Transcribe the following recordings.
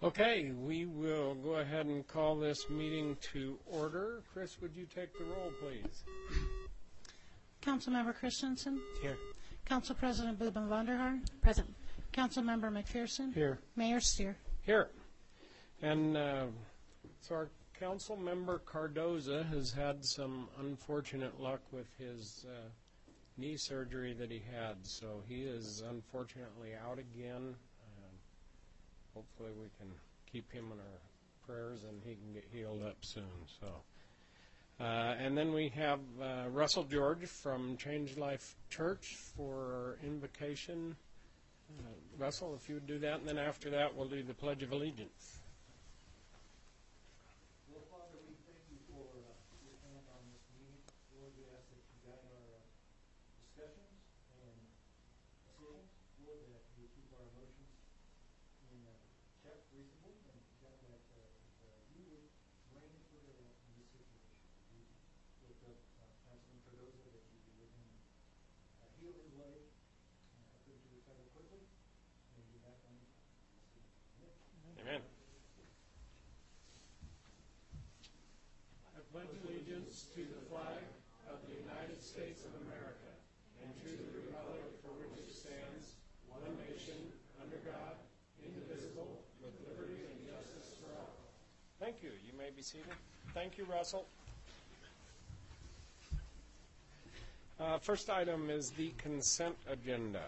Okay, we will go ahead and call this meeting to order. Chris, would you take the roll, please? Councilmember Christensen. Here. Council President Boobin Vonderhaar. Present. Councilmember McPherson. Here. Mayor Steer. Here. And so our council member Cardoza has had some unfortunate luck with his knee surgery that he had. So he is unfortunately out again. Hopefully we can keep him in our prayers and he can get healed up soon. So, and then we have Russell George from Change Life Church for invocation. Russell, if you would do that, and then after that we'll do the Pledge of Allegiance. Well, Father, we thank you for your hand on this meeting. Lord, we ask that you guide our discussions and decisions. Lord, that you keep our emotions in check reasonable, and God, that you would reign for in this situation. We lift up Councilman Cardoza, that you would with him heal his leg, help him to recover quickly, and be back on the top. Amen. I pledge allegiance to the flag of the United States of America and to the republic for which it stands, one nation, under God, indivisible, with liberty and justice for all. Thank you. You may be seated. Thank you, Russell. First item is the consent agenda.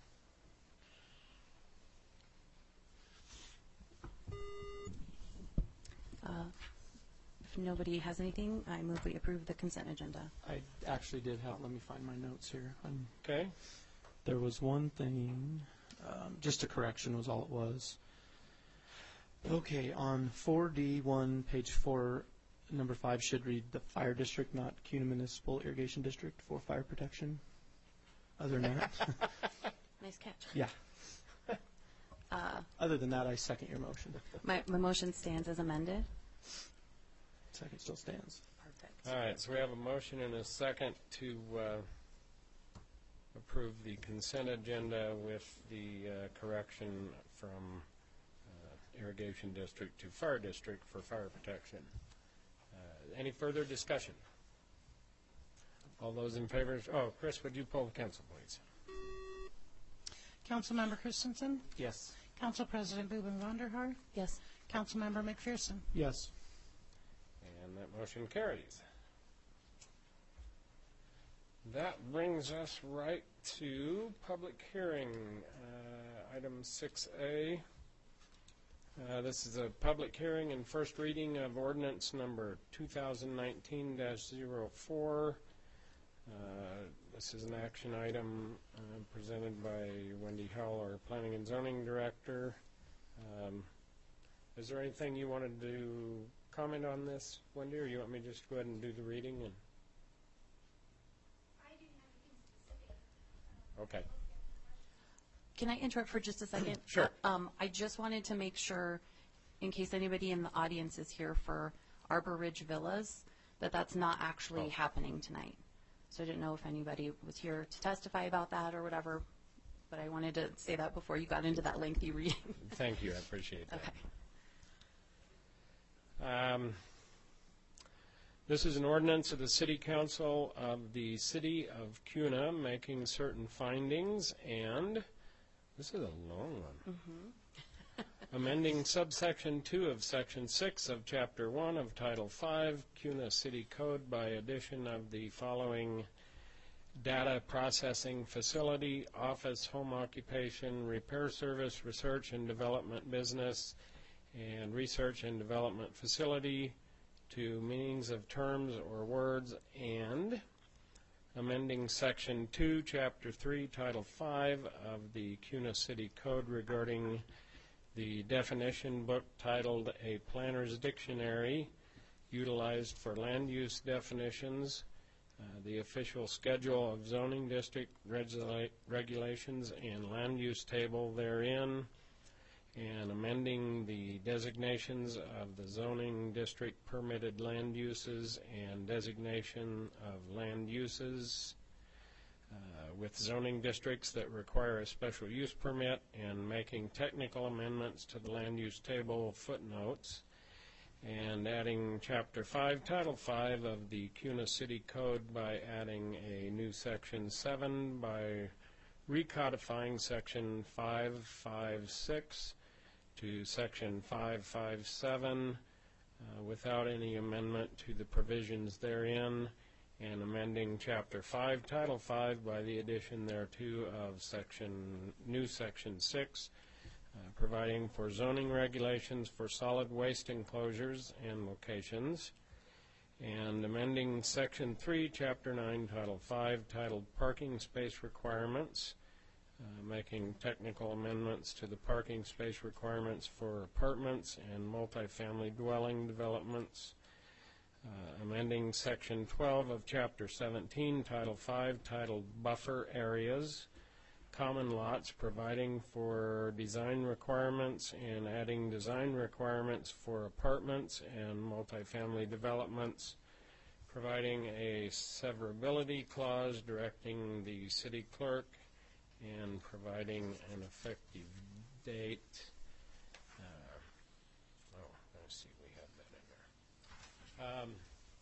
If nobody has anything, I move we approve the consent agenda. I actually did have, let me find my notes here. Okay. There was one thing, just a correction was all it was. Okay, on 4D1, page 4, number 5 should read the fire district, not CUNA Municipal Irrigation District for fire protection. Other than that. Nice catch. Yeah. Other than that, I second your motion. My motion stands as amended. Second still stands. Perfect. All right, so we have a motion and a second to approve the consent agenda with the correction from irrigation district to fire district for fire protection. Any further discussion? All those in favor? Oh, Chris, would you poll the council, please? Councilmember Christensen. Yes. Council President Boobin Vonderhaar. Yes. Councilmember McPherson. Yes. And that motion carries. That brings us right to public hearing, item 6A. This is a public hearing and first reading of ordinance number 2019-04. This is an action item presented by Wendy Hull, our Planning and Zoning Director. Is there anything you wanted to comment on this, Wendy, or you want me to just go ahead and do the reading? And I do have anything specific. Okay. Can I interrupt for just a second? Sure. I just wanted to make sure, in case anybody in the audience is here for Arbor Ridge Villas, that that's not actually happening tonight. So I didn't know if anybody was here to testify about that or whatever, but I wanted to say that before you got into that lengthy reading. Thank you. I appreciate that. Okay. This is an ordinance of the City Council of the City of CUNA making certain findings, and this is a long one. Mm-hmm. Amending subsection 2 of section 6 of chapter 1 of title 5 CUNA City Code by addition of the following data processing facility, office, home occupation, repair service, research and development business, and research and development facility to meanings of terms or words, and amending section 2 chapter 3 title 5 of the CUNA City Code regarding the definition book titled A Planner's Dictionary utilized for land use definitions, the official schedule of zoning district regulations and land use table therein, and amending the designations of the zoning district permitted land uses and designation of land uses with zoning districts that require a special use permit and making technical amendments to the land use table footnotes, and adding Chapter 5, Title 5 of the CUNA City Code by adding a new Section 7 by recodifying Section 556 to Section 557 without any amendment to the provisions therein, and amending Chapter 5, Title 5 by the addition thereto of new Section 6, providing for zoning regulations for solid waste enclosures and locations, and amending Section 3, Chapter 9, Title 5, titled Parking Space Requirements, making technical amendments to the parking space requirements for apartments and multifamily dwelling developments, amending Section 12 of Chapter 17, Title 5, titled Buffer Areas, Common Lots, providing for design requirements and adding design requirements for apartments and multifamily developments, providing a severability clause, directing the city clerk, and providing an effective date. Let's see, we have that in there.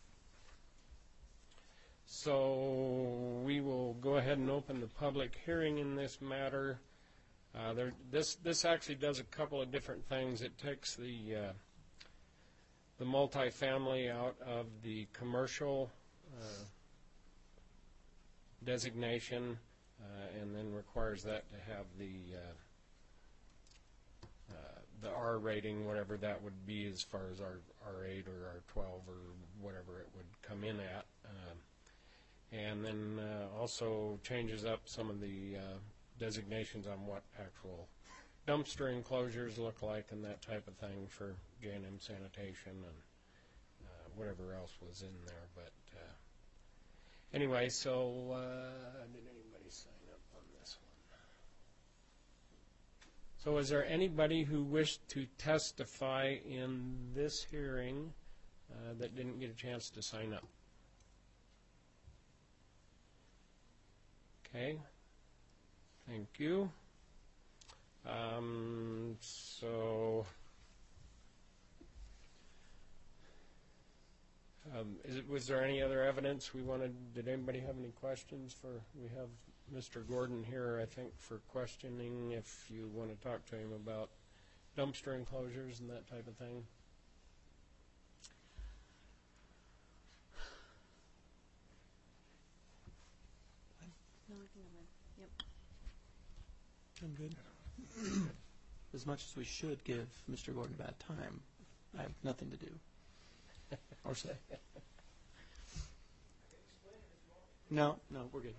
So we will go ahead and open the public hearing in this matter. This actually does a couple of different things. It takes the multifamily out of the commercial designation, and then requires that to have the R rating, whatever that would be, as far as our R8 or R12 or whatever it would come in at. And then also changes up some of the designations on what actual dumpster enclosures look like and that type of thing for J&M sanitation and whatever else was in there. But anyway, so did anybody sign up on this one? So is there anybody who wished to testify in this hearing that didn't get a chance to sign up? Okay, thank you. Was there any other evidence we wanted? Did anybody have any questions for? We have Mr. Gordon here, I think, for questioning if you want to talk to him about dumpster enclosures and that type of thing. No, I think I'm in. Yep. I'm good. As much as we should give Mr. Gordon a bad time, I have nothing to do or say. No, we're good.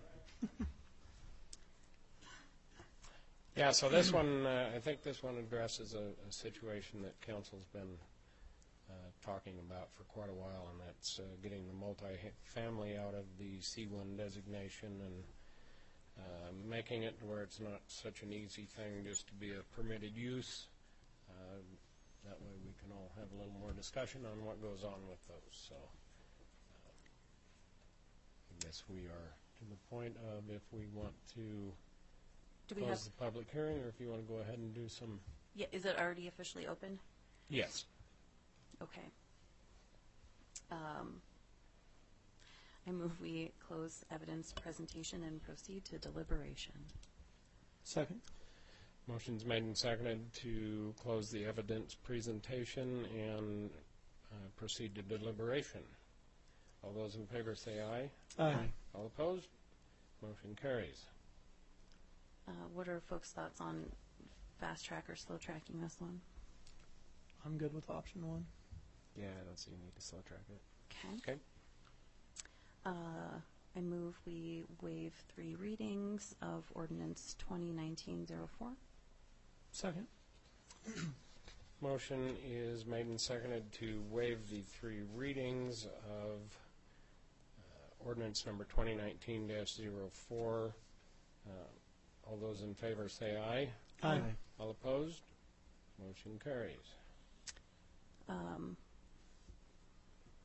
Yeah, so this one, I think this one addresses a situation that council's been talking about for quite a while, and that's getting the multifamily out of the C1 designation and making it to where it's not such an easy thing just to be a permitted use. That way we can all have a little more discussion on what goes on with those. So I guess we are to the point of if we want to close the public hearing, or if you want to go ahead and do some. Yeah, is it already officially open? Yes. Okay. I move we close evidence presentation and proceed to deliberation. Second. Motion's made and seconded to close the evidence presentation and proceed to deliberation. All those in favor say aye. Aye. All opposed? Motion carries. What are folks' thoughts on fast track or slow tracking this one? I'm good with option 1. Yeah, I don't see a need to slow track it. Okay. Okay. I move we waive 3 readings of ordinance 2019-04. Second. Motion is made and seconded to waive the 3 readings of ordinance number 2019-04. All those in favor say aye. Aye. All opposed? Motion carries.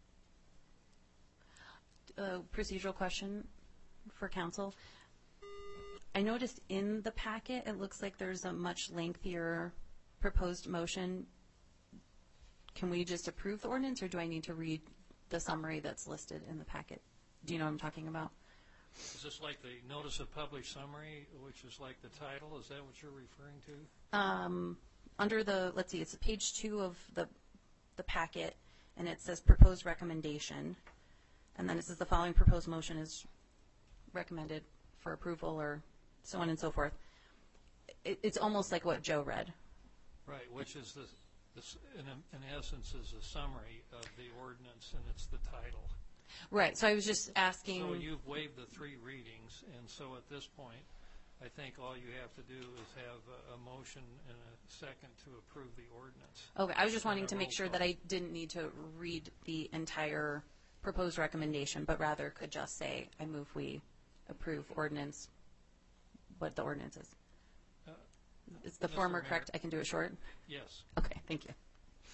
Procedural question for council. I noticed in the packet, it looks like there's a much lengthier proposed motion. Can we just approve the ordinance, or do I need to read the summary that's listed in the packet? Do you know what I'm talking about? Is this like the notice of published summary, which is like the title? Is that what you're referring to? Under the, let's see, it's page 2 of the packet, and it says proposed recommendation. And then it says the following proposed motion is recommended for approval, or so on and so forth. It's almost like what Joe read. Right, which is in essence is a summary of the ordinance, and it's the title. Right, so I was just asking. So you've waived the 3 readings, and so at this point, I think all you have to do is have a motion and a second to approve the ordinance. Okay, I was just wanting And a to make roll sure call. that I didn't need to read the entire proposed recommendation, but rather could just say, I move we approve ordinance, what the ordinance is. Is the Mr. former Mayor. correct? I can do it short? Yes. Okay, thank you.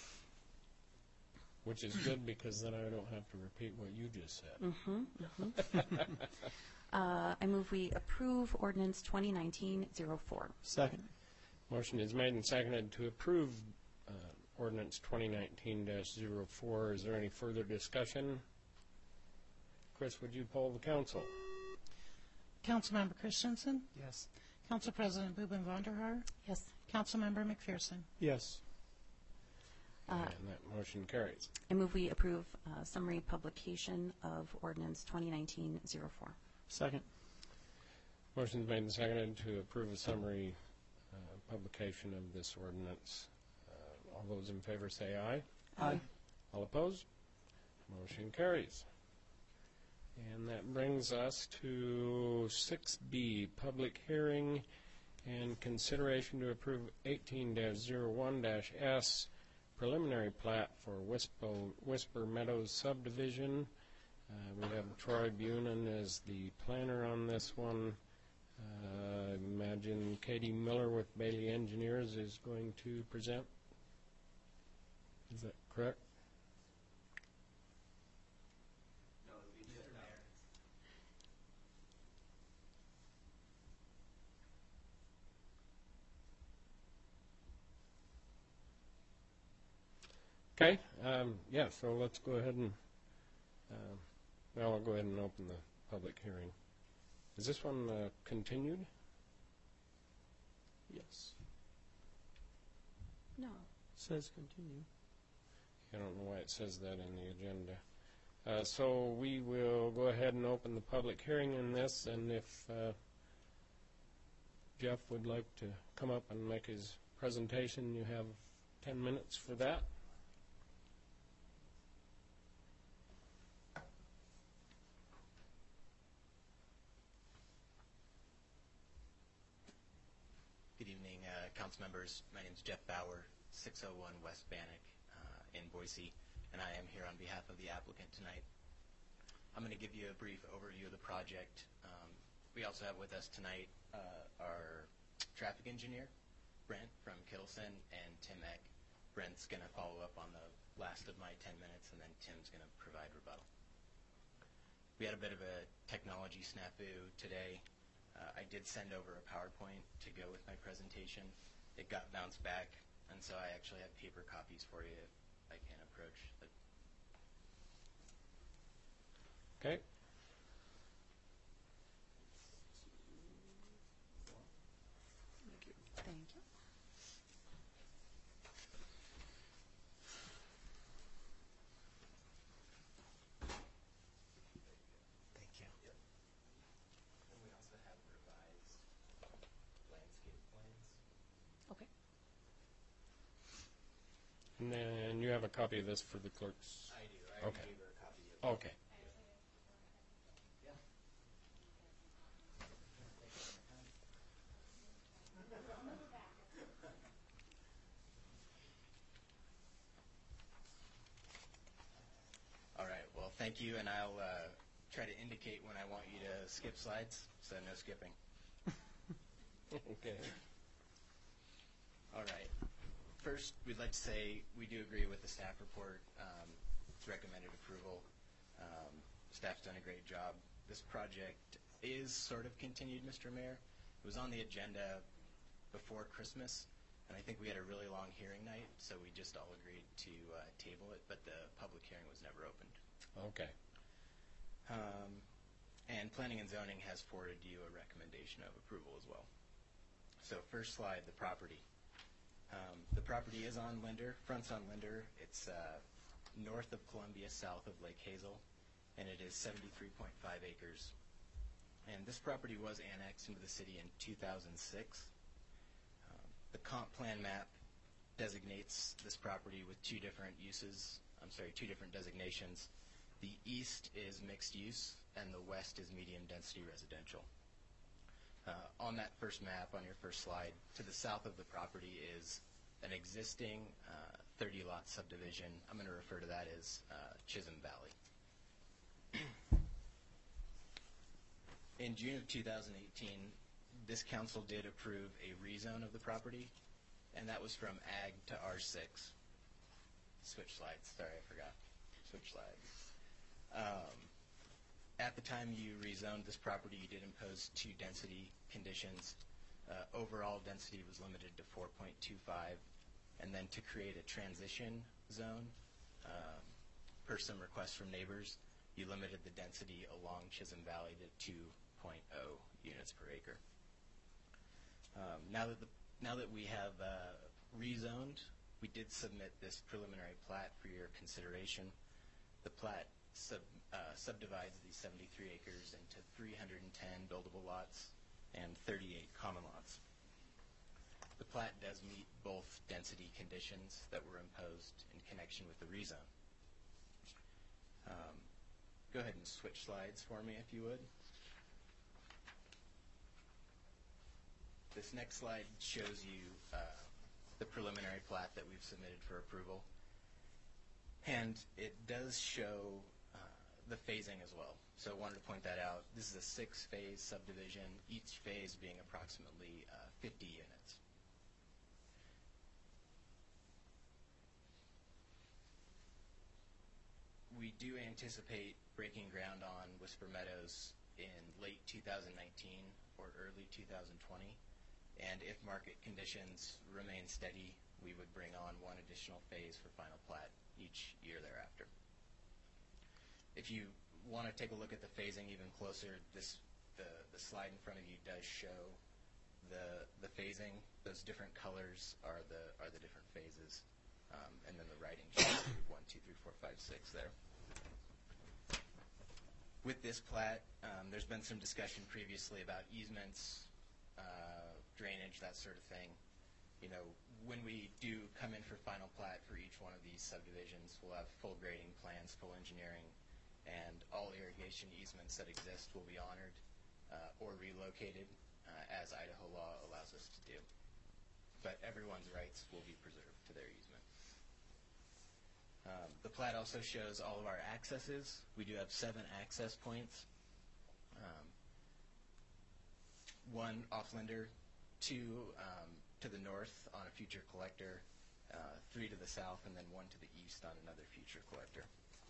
Which is good, because then I don't have to repeat what you just said. I move we approve ordinance 2019-04. Second. Motion is made and seconded to approve ordinance 2019-04. Is there any further discussion? Chris, would you poll the council? Councilmember Christensen, Yes. Council President Boobin Vonderhaar, Yes. Councilmember McPherson. Yes. And that motion carries. I move we approve summary publication of ordinance 2019-04. Second. Motion is made and seconded to approve a summary publication of this ordinance. All those in favor say aye. Aye. All opposed? Motion carries. And that brings us to 6B, public hearing and consideration to approve 18-01-S preliminary plat for Whisper Meadows subdivision. We have Troy Bunin as the planner on this one. I imagine Katie Miller with Bailey Engineers is going to present. Is that correct? Okay, yeah, so let's go ahead and, well, I'll go ahead and open the public hearing. Is this one continued? Yes. No. Says continue. I don't know why it says that in the agenda. So we will go ahead and open the public hearing in this, and if Jeff would like to come up and make his presentation, you have 10 minutes for that. Good evening, council members. My name is Jeff Bauer, 601 West Bannock in Boise, and I am here on behalf of the applicant tonight. I'm going to give you a brief overview of the project. We also have with us tonight our traffic engineer, Brent from Kittleson, and Tim Eck. Brent's going to follow up on the last of my 10 minutes, and then Tim's going to provide rebuttal. We had a bit of a technology snafu today. I did send over a PowerPoint to go with my presentation. It got bounced back, and so I actually have paper copies for you if I can approach. Okay. Thank you. Thank you. And we also have revised landscape plans. Okay. And then you have a copy of this for the clerks? I do. I Okay. gave her a copy of Okay. Yeah. All right. Well, thank you, and I'll try to indicate when I want you to skip slides, so no skipping. Okay. All right. First, we'd like to say we do agree with the staff report. It's recommended approval. Staff's done a great job. This project is sort of continued, Mr. Mayor. It was on the agenda before Christmas, and I think we had a really long hearing night, so we just all agreed to table it, but the public hearing was never opened. Okay. And Planning and Zoning has forwarded you a recommendation of approval as well. So first slide, the property. The property is on Linder, fronts on Linder. It's north of Columbia, south of Lake Hazel, and it is 73.5 acres. And this property was annexed into the city in 2006. The comp plan map designates this property with two different designations. The east is mixed use, and the west is medium density residential. On that first map, on your first slide, to the south of the property is an existing 30-lot subdivision. I'm going to refer to that as Chisholm Valley. In June of 2018, this council did approve a rezone of the property, and that was from Ag to R6. Switch slides. Sorry, I forgot. Switch slides. At the time you rezoned this property, you did impose two density conditions. Overall density was limited to 4.25, and then to create a transition zone, per some requests from neighbors, you limited the density along Chisholm Valley to 2.0 units per acre. Now that we have rezoned, we did submit this preliminary plat for your consideration. The plat subdivides these 73 acres into 310 buildable lots and 38 common lots. The plat does meet both density conditions that were imposed in connection with the rezone. Go ahead and switch slides for me if you would. This next slide shows you the preliminary plat that we've submitted for approval. And it does show the phasing as well. So I wanted to point that out. This is a 6-phase subdivision, each phase being approximately 50 units. We do anticipate breaking ground on Whisper Meadows in late 2019 or early 2020. And if market conditions remain steady, we would bring on one additional phase for final plat each year thereafter. If you want to take a look at the phasing even closer, the slide in front of you does show the phasing. Those different colors are the different phases, and then the writing shows 1, 2, 3, 4, 5, 6 there. With this plat, there's been some discussion previously about easements, drainage, that sort of thing. You know, when we do come in for final plat for each one of these subdivisions, we'll have full grading plans, full engineering, and all irrigation easements that exist will be honored or relocated as Idaho law allows us to do. But everyone's rights will be preserved to their easement. The plat also shows all of our accesses. We do have 7 access points. 1 off Linder, 2 to the north on a future collector, 3 to the south, and then 1 to the east on another future collector.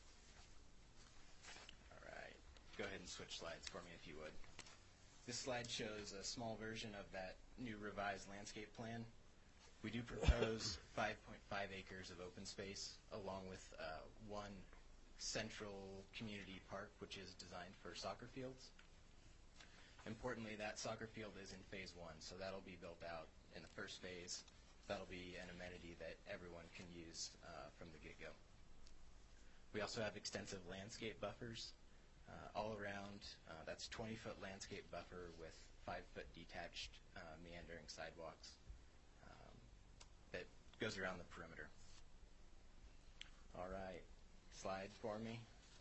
All right, go ahead and switch slides for me if you would. This slide shows a small version of that new revised landscape plan. We do propose 5.5 acres of open space along with 1 central community park, which is designed for soccer fields. Importantly, that soccer field is in phase 1, so that'll be built out in the first phase. That'll be an amenity that everyone can use from the get-go. We also have extensive landscape buffers all around. That's 20-foot landscape buffer with 5-foot detached meandering sidewalks that goes around the perimeter. All right, slide for me.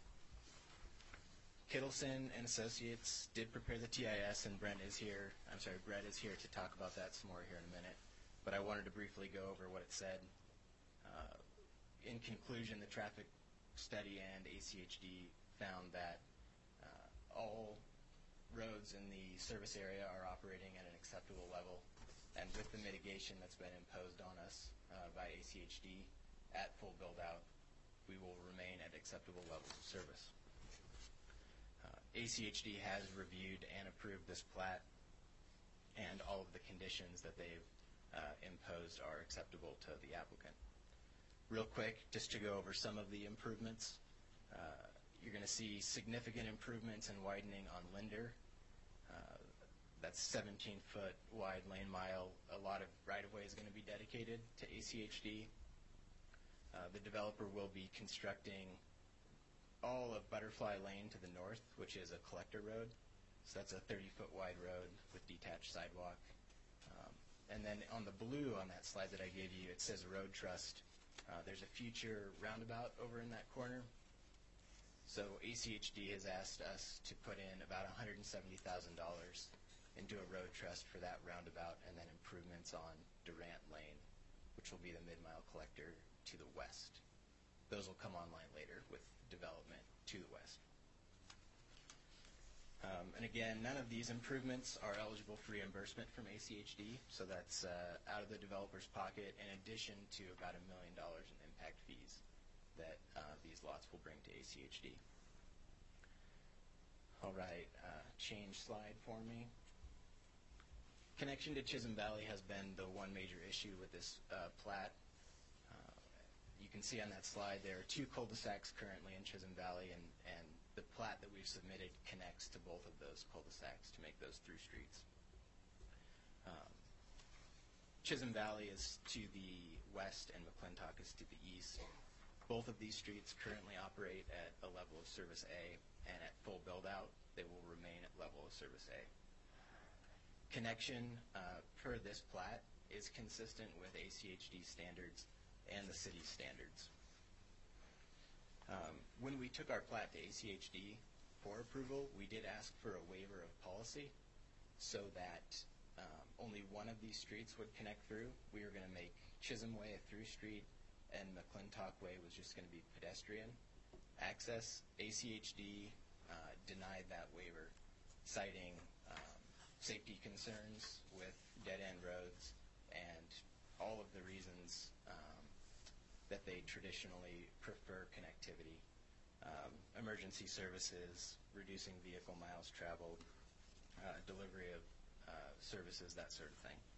Kittleson and Associates did prepare the TIS, and Brett is here to talk about that some more here in a minute. But I wanted to briefly go over what it said. In conclusion, the traffic study and ACHD found that all roads in the service area are operating at an acceptable level, and with the mitigation that's been imposed on us by ACHD at full build-out, we will remain at acceptable levels of service. ACHD has reviewed and approved this plat, conditions that they've imposed are acceptable to the applicant. Real quick, just to go over some of the improvements, you're going to see significant improvements in widening on Linder. That's 17-foot wide lane mile. A lot of right-of-way is going to be dedicated to ACHD. The developer will be constructing all of Butterfly Lane to the north, which is a collector road. So that's a 30-foot wide road with detached sidewalk. And then on the blue on that slide that I gave you, it says road trust. There's a future roundabout over in that corner. So ACHD has asked us to put in about $170,000 into a road trust for that roundabout, and then improvements on Durant Lane, which will be the mid-mile collector to the west. Those will come online later with development to the west. And again, none of these improvements are eligible for reimbursement from ACHD, so that's out of the developer's pocket, in addition to about $1 million in impact fees that these lots will bring to ACHD. All right, change slide for me. Connection to Chisholm Valley has been the one major issue with this plat. You can see on that slide there are 2 cul-de-sacs currently in Chisholm Valley, and the plat that we've submitted connects to both of those cul-de-sacs to make those through streets. Chisholm Valley is to the west and McClintock is to the east. Both of these streets currently operate at a level of service A, and at full build-out, they will remain at level of service A. Connection per this plat is consistent with ACHD standards and the city's standards. When we took our plat to ACHD for approval, we did ask for a waiver of policy so that only one of these streets would connect through. We were going to make Chisholm Way a through street, and McClintock Way was just going to be pedestrian access. ACHD denied that waiver, citing safety concerns with dead-end roads and all of the reasons that they traditionally prefer connectivity. Emergency services, reducing vehicle miles traveled, delivery of services, that sort of thing.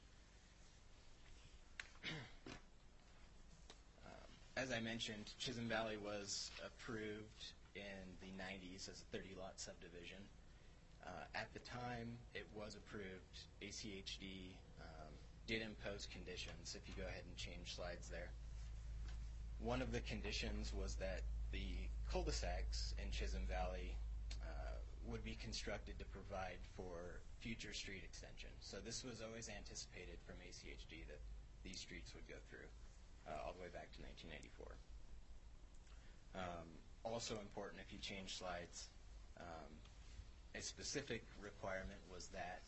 As I mentioned, Chisholm Valley was approved in the 90s as a 30-lot subdivision. At the time it was approved, ACHD did impose conditions. If you go ahead and change slides there. One of the conditions was that the cul-de-sacs in Chisholm Valley would be constructed to provide for future street extension. So this was always anticipated from ACHD that these streets would go through all the way back to 1994. Also important, if you change slides, a specific requirement was that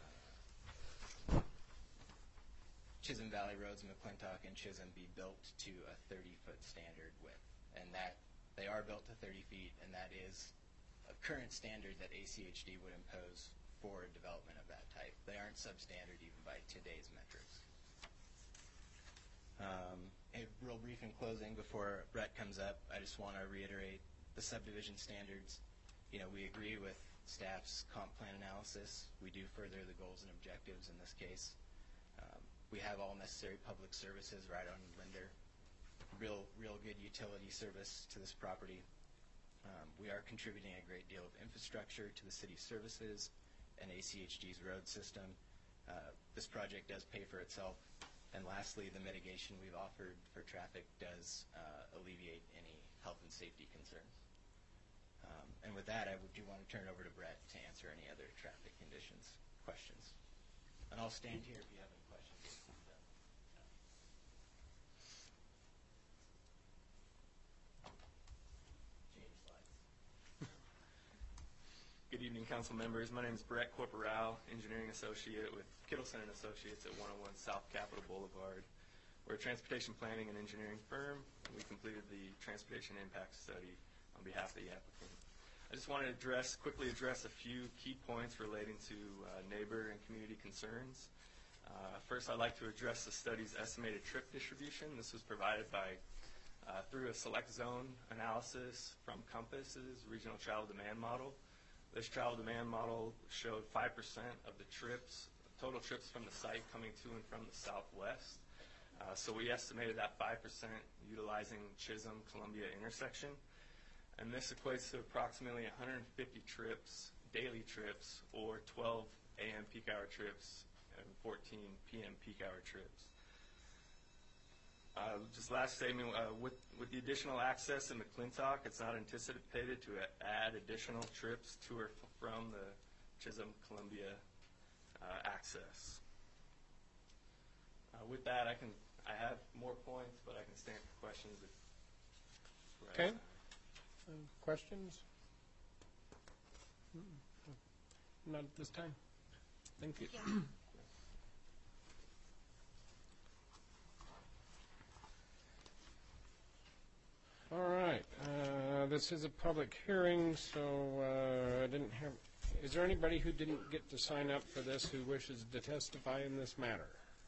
Chisholm Valley roads, McClintock and Chisholm, be built to a 30-foot standard width, and that they are built to 30 feet, and that is a current standard that ACHD would impose for development of that type. They aren't substandard even by today's metrics. A real brief in closing before Brett comes up, I just want to reiterate the subdivision standards. You know, we agree with staff's comp plan analysis. We do further the goals and objectives in this case. We have all necessary public services right on Linder. Real good utility service to this property. We are contributing a great deal of infrastructure to the city's services and ACHD's road system. This project does pay for itself. And lastly, the mitigation we've offered for traffic does alleviate any health and safety concerns. And with that, I do want to turn it over to Brett to answer any other traffic conditions, questions. And I'll stand here if you have any questions. Change slides. Good evening, council members. My name is Brett Corporal, engineering associate with Kittleson & Associates at 101 South Capitol Boulevard. We're a transportation planning and engineering firm, and we completed the transportation impact study on behalf of the applicant. I just wanted to quickly address a few key points relating to neighbor and community concerns. First, I'd like to address the study's estimated trip distribution. This was provided by through a select zone analysis from Compass's regional travel demand model. This travel demand model showed 5% of the trips total trips from the site coming to and from the southwest. So we estimated that 5% utilizing Chisholm-Columbia intersection. And this equates to approximately 150 trips, daily trips, or 12 a.m. peak hour trips and 14 p.m. peak hour trips. Just last statement, with the additional access in McClintock, it's not anticipated to add additional trips to or from the Chisholm-Columbia access. With that, I have more points, but I can stand for questions. Okay. Questions? Not at this time. Thank you. All right. This is a public hearing, so I didn't have. Is there anybody who didn't get to sign up for this who wishes to testify in this matter?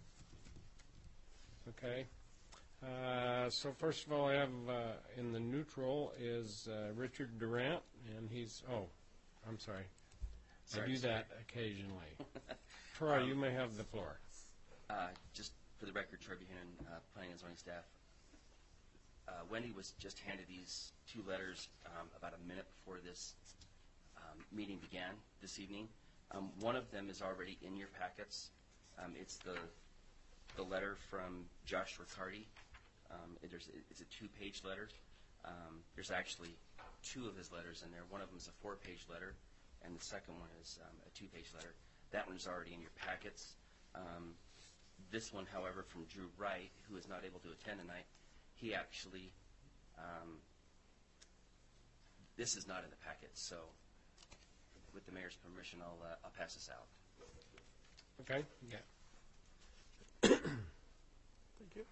Okay. So first of all, I have in the neutral is Richard Durant, and he's. Oh, I'm sorry. I do that occasionally. Troy, you may have the floor. Just for the record, Troy Buchanan, Planning and Zoning staff. Wendy was just handed these two letters about a minute before this meeting began this evening. One of them is already in your packets. It's the letter from Josh Riccardi. It's a two-page letter. There's actually two of his letters in there. One of them is a four-page letter, and the second one is a two-page letter. That one is already in your packets. This one, however, from Drew Wright, who is not able to attend tonight, he actually, this is not in the packet, so with the mayor's permission, I'll pass this out. Okay. Yeah. Thank you.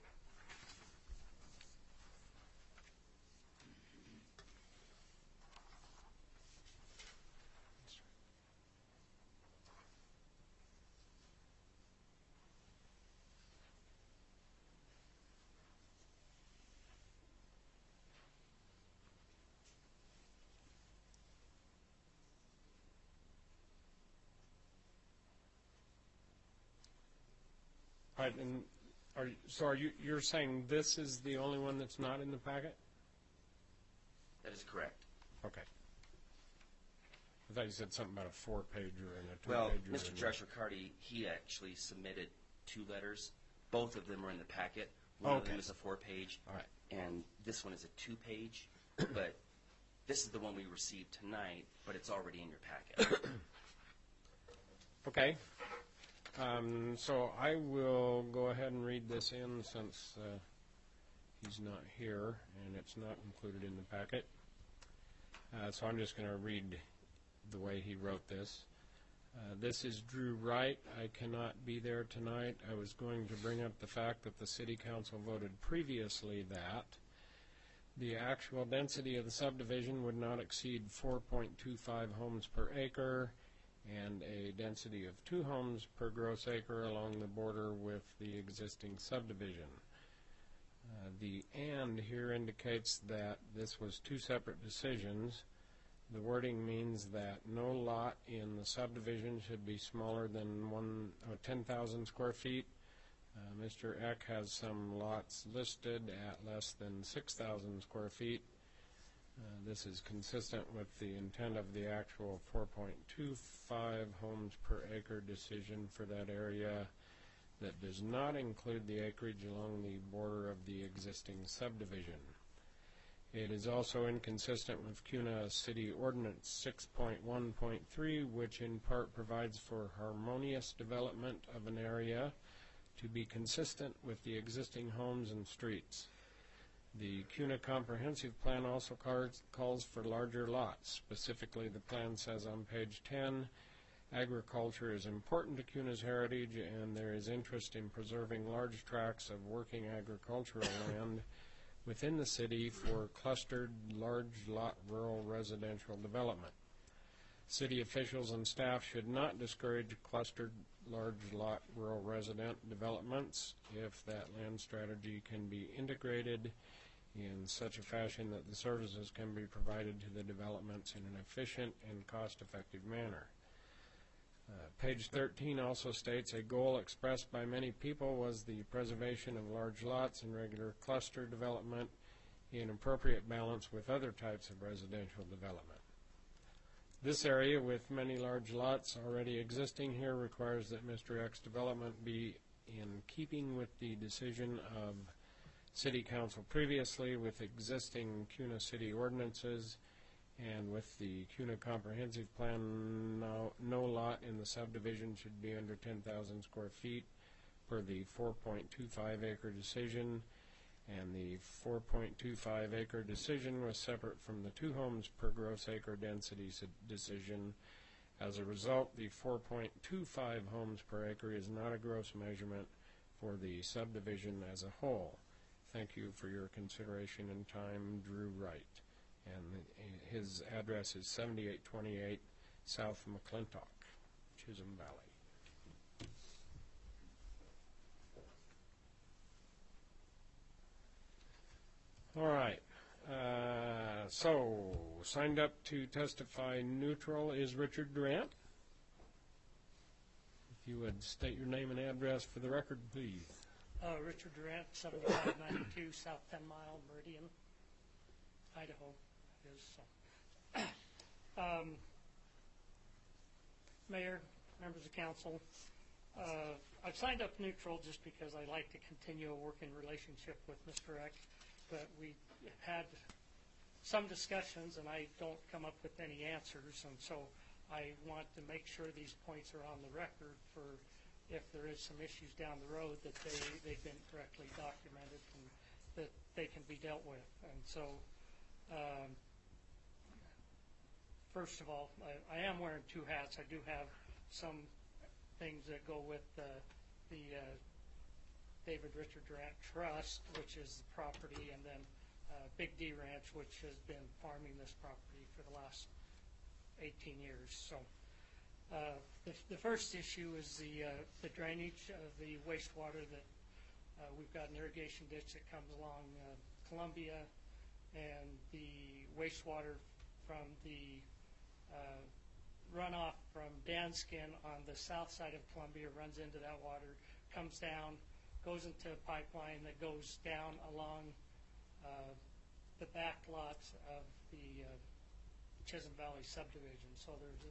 All right, and you're saying this is the only one that's not in the packet? That is correct. Okay. I thought you said something about a four-pager and a Well, two-pager. Mr. Josh Riccardi, he actually submitted two letters. Both of them are in the packet. One of them is a four-page, all right, and this one is a two-page. But this is the one we received tonight, but it's already in your packet. Okay. So I will go ahead and read this in since he's not here and it's not included in the packet. So I'm just going to read the way he wrote this. This is Drew Wright. I cannot be there tonight. I was going to bring up the fact that the City Council voted previously that the actual density of the subdivision would not exceed 4.25 homes per acre and a density of 2 homes per gross acre along the border with the existing subdivision. The "and" here indicates that this was two separate decisions. The wording means that no lot in the subdivision should be smaller than 10,000 square feet. Mr. Eck has some lots listed at less than 6,000 square feet. This is consistent with the intent of the actual 4.25 homes per acre decision for that area that does not include the acreage along the border of the existing subdivision. It is also inconsistent with CUNA City Ordinance 6.1.3, which in part provides for harmonious development of an area to be consistent with the existing homes and streets. The CUNA Comprehensive Plan also calls for larger lots. Specifically, the plan says on page 10, agriculture is important to CUNA's heritage, and there is interest in preserving large tracts of working agricultural land within the city for clustered, large lot rural residential development. City officials and staff should not discourage clustered, large lot rural resident developments if that land strategy can be integrated in such a fashion that the services can be provided to the developments in an efficient and cost-effective manner. Page 13 also states a goal expressed by many people was the preservation of large lots and regular cluster development in appropriate balance with other types of residential development. This area, with many large lots already existing here, requires that Mr. X development be in keeping with the decision of City Council previously, with existing CUNA City ordinances, and with the CUNA Comprehensive Plan. No lot in the subdivision should be under 10,000 square feet per the 4.25 acre decision, and the 4.25 acre decision was separate from the 2 homes per gross acre density decision. As a result, the 4.25 homes per acre is not a gross measurement for the subdivision as a whole. Thank you for your consideration and time, Drew Wright. And his address is 7828 South McClintock, Chisholm Valley. All right. So, signed up to testify neutral is Richard Durant. If you would state your name and address for the record, please. Richard Durant, 7592 South 10 Mile Meridian, Idaho. Mayor, members of council, I've signed up neutral just because I like to continue a working relationship with Mr. X, but we had some discussions and I don't come up with any answers, and so I want to make sure these points are on the record for if there is some issues down the road that they've been correctly documented and that they can be dealt with. And so first of all, I am wearing 2 hats. I do have some things that go with the David Richard Durant Trust, which is the property, and then Big D Ranch, which has been farming this property for the last 18 years. So the first issue is the drainage of the wastewater that we've got an irrigation ditch that comes along Columbia, and the wastewater from the runoff from Danskin on the south side of Columbia runs into that water, comes down, goes into a pipeline that goes down along the back lots of the Chisholm Valley subdivision. So there's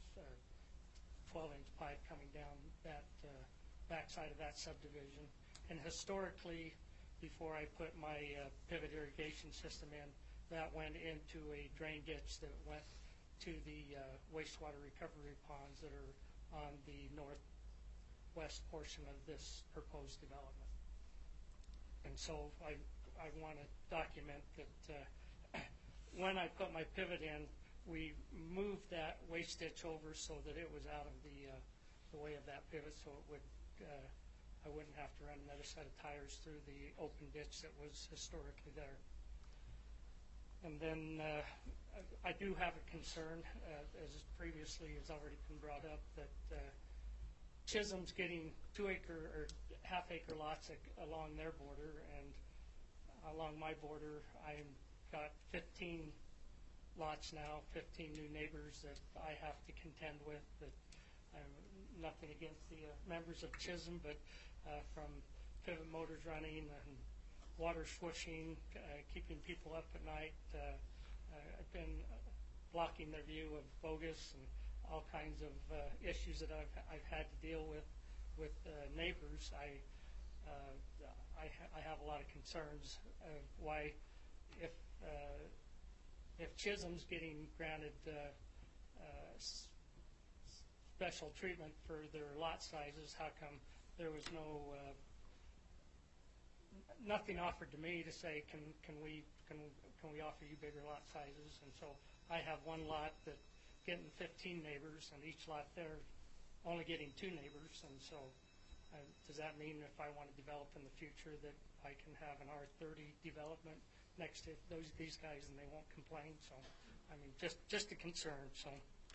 12-inch pipe coming down that backside of that subdivision. And historically, before I put my pivot irrigation system in, that went into a drain ditch that went to the wastewater recovery ponds that are on the northwest portion of this proposed development. And so I want to document that when I put my pivot in, we moved that waste ditch over so that it was out of the way of that pivot, so it would I wouldn't have to run another set of tires through the open ditch that was historically there. And then I do have a concern, as previously has already been brought up, that Chisholm's getting 2-acre or half-acre lots along their border, and along my border I've got 15 lots now, 15 new neighbors that I have to contend with. That nothing against the members of Chisholm, but from pivot motors running and water swishing, keeping people up at night. I've been blocking their view of bogus and all kinds of issues that I've had to deal with neighbors. I have a lot of concerns of why, if Chisholm's getting granted special treatment for their lot sizes, how come there was nothing offered to me to say can we offer you bigger lot sizes? And so I have one lot that getting 15 neighbors, and each lot there only getting 2 neighbors. And so does that mean if I want to develop in the future that I can have an R30 development next to these guys and they won't complain? So I mean, just a concern. So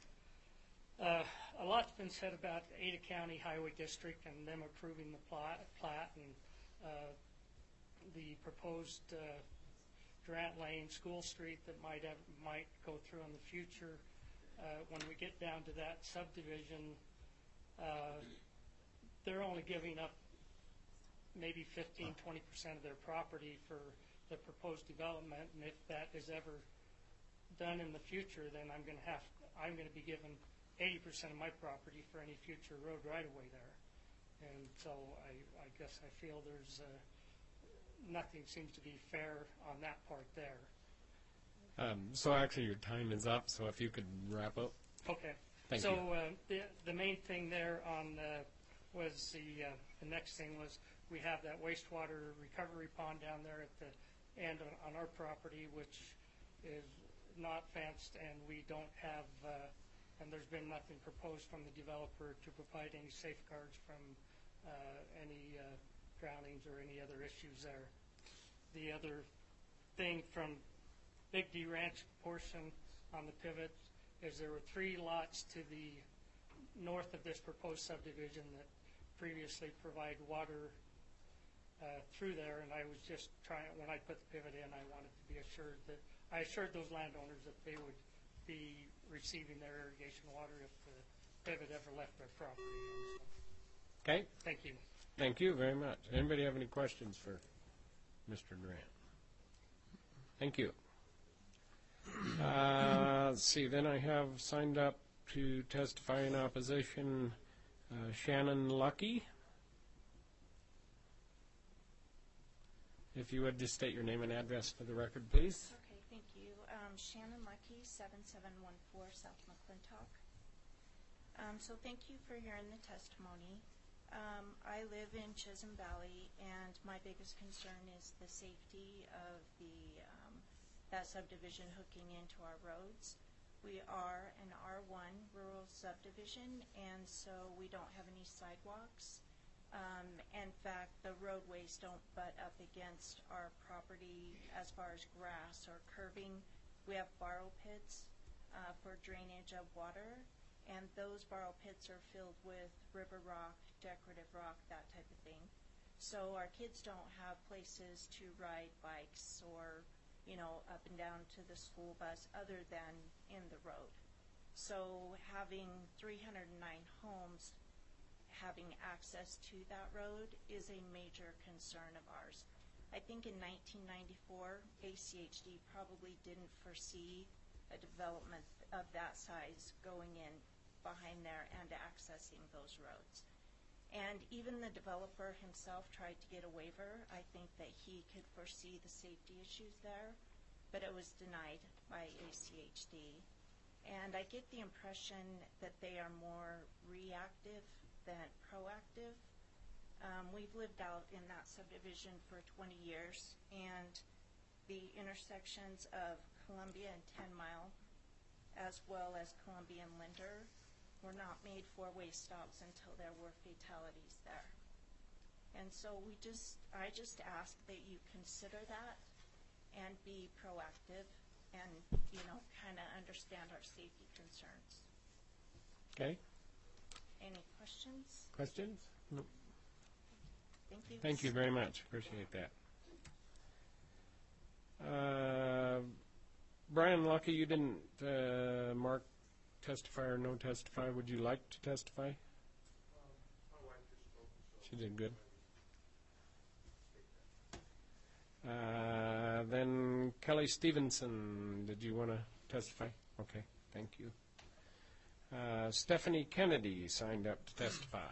a lot's been said about Ada County Highway District and them approving the plat and the proposed Durant Lane, School Street that might go through in the future. When we get down to that subdivision, they're only giving up maybe 15, 20% of their property for the proposed development, and if that is ever done in the future, then I'm going to be given 80% of my property for any future road right-of-way there. And so I guess I feel there's nothing seems to be fair on that part there. So actually your time is up, so if you could wrap up. Okay. Thank so you. The main thing there on was the next thing was we have that wastewater recovery pond down there at the end on our property, which is not fenced, and we don't have, and there's been nothing proposed from the developer to provide any safeguards from any drownings or any other issues there. The other thing from Big D Ranch portion on the pivot is there were 3 lots to the north of this proposed subdivision that previously provide water through there, and I was just trying, when I put the pivot in, I wanted to be assured that, I assured those landowners that they would be receiving their irrigation water if the pivot ever left their property. Okay. Thank you. Thank you very much. Anybody have any questions for Mr. Durant? Thank you. Let's see, then I have signed up to testify in opposition Shannon Lucky. If you would just state your name and address for the record, please. Okay, thank you. Shannon Lucky, 7714 South McClintock. So thank you for hearing the testimony. I live in Chisholm Valley, and my biggest concern is the safety of that subdivision hooking into our roads. We are an R1 rural subdivision, and so we don't have any sidewalks. In fact, the roadways don't butt up against our property as far as grass or curbing. We have borrow pits for drainage of water, and those borrow pits are filled with river rock, decorative rock, that type of thing. So our kids don't have places to ride bikes or, you know, up and down to the school bus other than in the road. So having 309 homes having access to that road is a major concern of ours. I think in 1994, ACHD probably didn't foresee a development of that size going in behind there and accessing those roads. And even the developer himself tried to get a waiver. I think that he could foresee the safety issues there, but it was denied by ACHD. And I get the impression that they are more reactive than proactive. We've lived out in that subdivision for 20 years, and the intersections of Columbia and 10 Mile, as well as Columbia and Linder, were not made four-way stops until there were fatalities there. And so I just ask that you consider that and be proactive and, you know, kind of understand our safety concerns. Okay. Any questions? Questions? No. Thank you. Thank you very much. Appreciate that. Brian Lucky, you didn't mark testify or no testify. Would you like to testify? My wife just spoke. So She did good. Then Kelly Stevenson, did you want to testify? Okay, thank you. Stephanie Kennedy signed up to testify.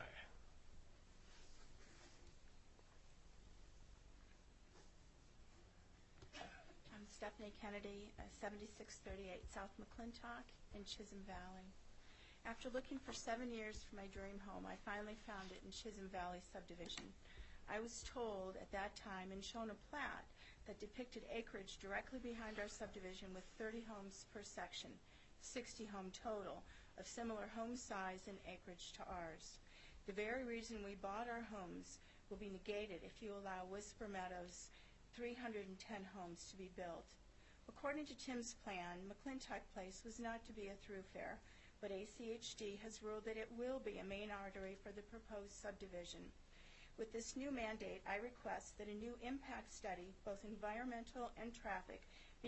I'm Stephanie Kennedy, 7638 South McClintock in Chisholm Valley. After looking for 7 years for my dream home, I finally found it in Chisholm Valley subdivision. I was told at that time and shown a plat that depicted acreage directly behind our subdivision with 30 homes per section, 60 home total, of similar home size and acreage to ours. The very reason we bought our homes will be negated if you allow Whisper Meadows 310 homes to be built. According to Tim's plan, McClintock Place was not to be a thoroughfare, but ACHD has ruled that it will be a main artery for the proposed subdivision. With this new mandate, I request that a new impact study, both environmental and traffic, be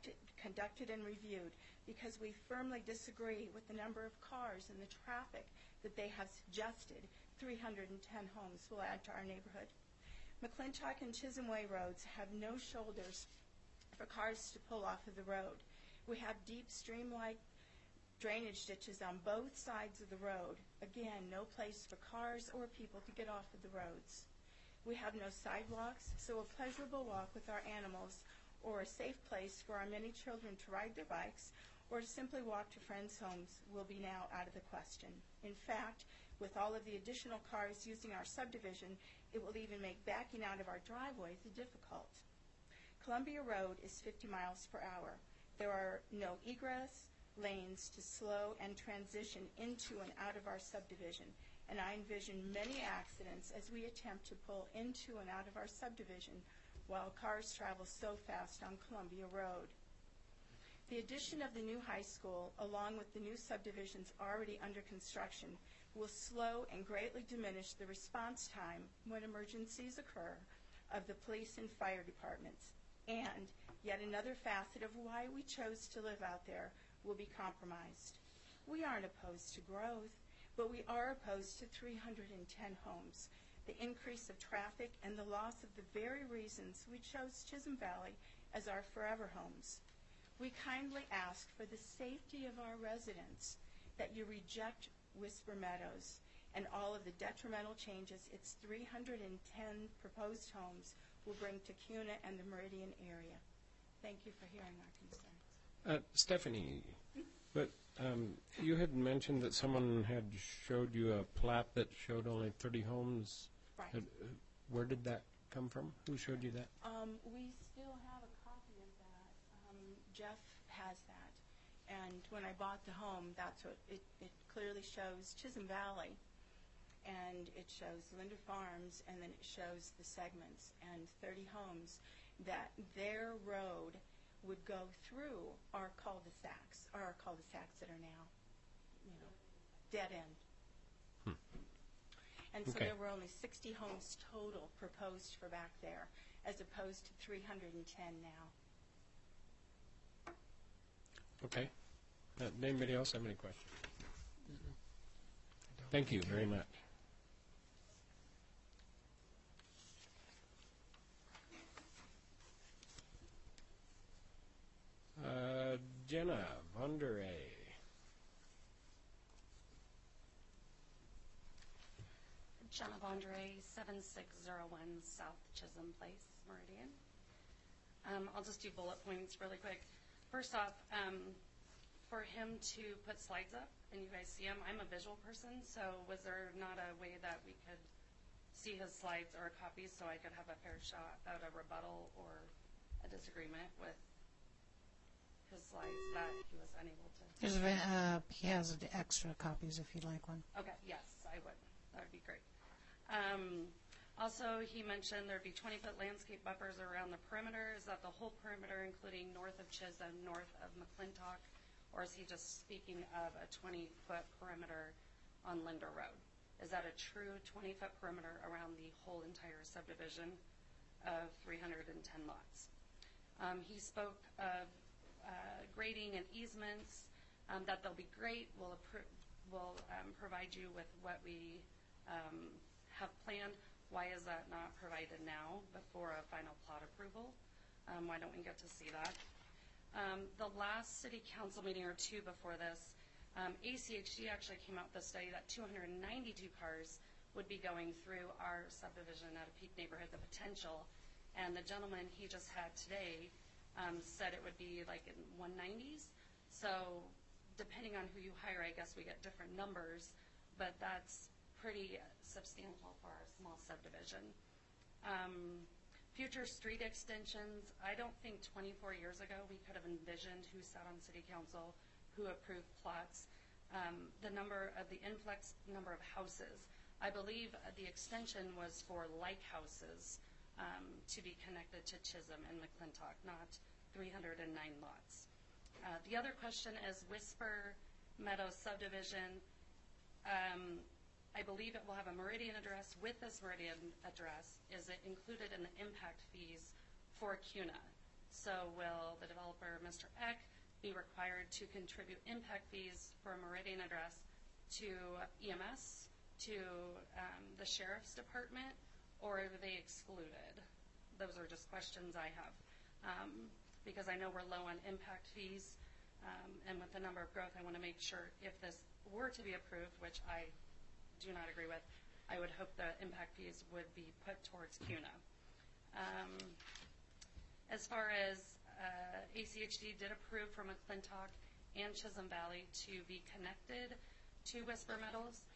conducted and reviewed, because we firmly disagree with the number of cars and the traffic that they have suggested 310 homes will add to our neighborhood. McClintock and Chisholm Way roads have no shoulders for cars to pull off of the road. We have deep stream-like drainage ditches on both sides of the road. Again, no place for cars or people to get off of the roads. We have no sidewalks, so a pleasurable walk with our animals or a safe place for our many children to ride their bikes or to simply walk to friends' homes will be now out of the question. In fact, with all of the additional cars using our subdivision, it will even make backing out of our driveways difficult. Columbia Road is 50 miles per hour. There are no egress lanes to slow and transition into and out of our subdivision, and I envision many accidents as we attempt to pull into and out of our subdivision while cars travel so fast on Columbia Road. The addition of the new high school, along with the new subdivisions already under construction, will slow and greatly diminish the response time when emergencies occur of the police and fire departments. And yet another facet of why we chose to live out there will be compromised. We aren't opposed to growth, but we are opposed to 310 homes, the increase of traffic, and the loss of the very reasons we chose Chisholm Valley as our forever homes. We kindly ask for the safety of our residents that you reject Whisper Meadows and all of the detrimental changes its 310 proposed homes will bring to Kuna and the Meridian area. Thank you for hearing our concerns. Stephanie, but you had mentioned that someone had showed you a plat that showed only 30 homes. Right. Where did that come from? Who showed you that? We still have a copy of that. Jeff has that. And when I bought the home, that's what it clearly shows Chisholm Valley, and it shows Linder Farms, and then it shows the segments and 30 homes that their road would go through our cul-de-sacs, or our cul-de-sacs that are now, dead end. And so there were only 60 homes total proposed for back there, as opposed to 310 now. Okay. Anybody else have any questions? Thank you very much. Jenna Vonderay. Jenna Vonderay, 7601 South Chisholm Place, Meridian. I'll just do bullet points really quick. First off, for him to put slides up and you guys see them, I'm a visual person, so was there not a way that we could see his slides or copies so I could have a fair shot at a rebuttal or a disagreement with his slides that he was unable to? He has extra copies if you'd like one. Okay, yes, I would. That would be great. Also, he mentioned there'd be 20-foot landscape buffers around the perimeter. Is that the whole perimeter, including north of Chisholm, north of McClintock, or is he just speaking of a 20-foot perimeter on Linder Road? Is that a true 20-foot perimeter around the whole entire subdivision of 310 lots? He spoke of grading and easements, that they'll be great. We'll provide you with what we have planned. Why is that not provided now before a final plot approval? Why don't we get to see that? The last city council meeting or two before this, ACHD actually came out with a study that 292 cars would be going through our subdivision at a peak neighborhood, the potential. And the gentleman he just had today said it would be like in 190s. So depending on who you hire, I guess we get different numbers, but that's pretty substantial for our small subdivision. Future street extensions, I don't think 24 years ago we could have envisioned who sat on city council, who approved plots, the influx number of houses. I believe the extension was for like houses to be connected to Chisholm and McClintock, not 309 lots. The other question is Whisper Meadows subdivision. I believe it will have a Meridian address. With this Meridian address, is it included in the impact fees for CUNA? So will the developer, Mr. Eck, be required to contribute impact fees for a Meridian address to EMS, to the sheriff's department, or are they excluded? Those are just questions I have. Because I know we're low on impact fees, and with the number of growth, I want to make sure if this were to be approved, which I do not agree with, I would hope the impact fees would be put towards CUNA. As far as ACHD did approve for McClintock and Chisholm Valley to be connected to Whisper Meadows,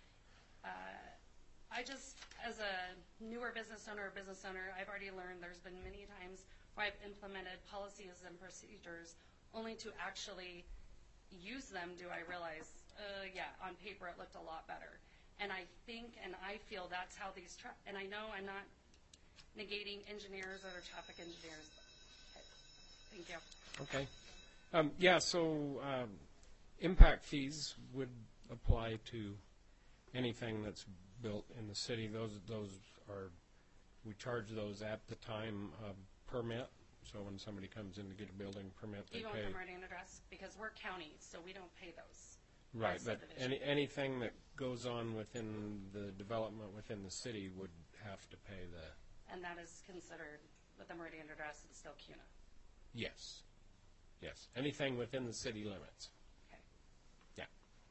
I just, as a newer business owner, I've already learned there's been many times where I've implemented policies and procedures only to actually use them do I realize, yeah, on paper it looked a lot better. And I think and I feel that's how these, and I know I'm not negating engineers or traffic engineers. Thank you. Okay. Yeah, so impact fees would apply to anything that's built in the city. Those are, we charge those at the time of permit. So when somebody comes in to get a building permit, they Even pay. with the meridian address, because we're county, so we don't pay those. Right, but anything that goes on within the development within the city would have to pay the. And that is considered, with the meridian address, it's still CUNA. Yes. Yes. Anything within the city limits. Okay. Yeah.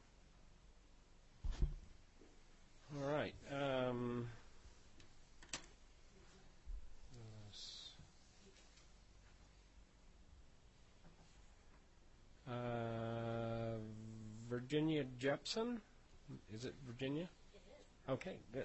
All right. Virginia Jepson? Is it Virginia? It is. Okay, good.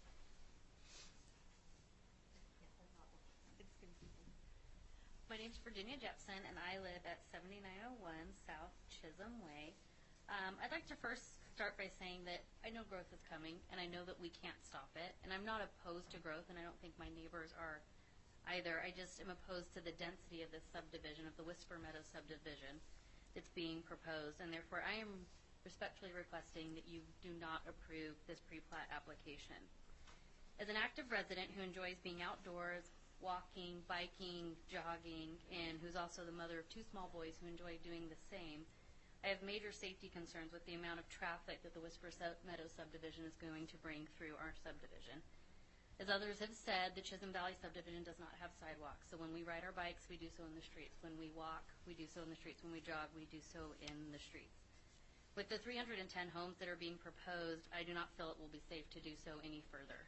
My name's Virginia Jepson, and I live at 7901 South Chisholm Way. I'd like to first start by saying that I know growth is coming, and I know that we can't stop it. And I'm not opposed to growth, and I don't think my neighbors are either. I just am opposed to the density of this subdivision, of the Whisper Meadows subdivision that's being proposed. And therefore, I am respectfully requesting that you do not approve this pre-plat application. As an active resident who enjoys being outdoors, walking, biking, jogging, and who's also the mother of 2 small boys who enjoy doing the same, I have major safety concerns with the amount of traffic that the Whisper Meadows subdivision is going to bring through our subdivision. As others have said, the Chisholm Valley subdivision does not have sidewalks, so when we ride our bikes, we do so in the streets. When we walk, we do so in the streets. When we jog, we do so in the streets. With the 310 homes that are being proposed, I do not feel it will be safe to do so any further.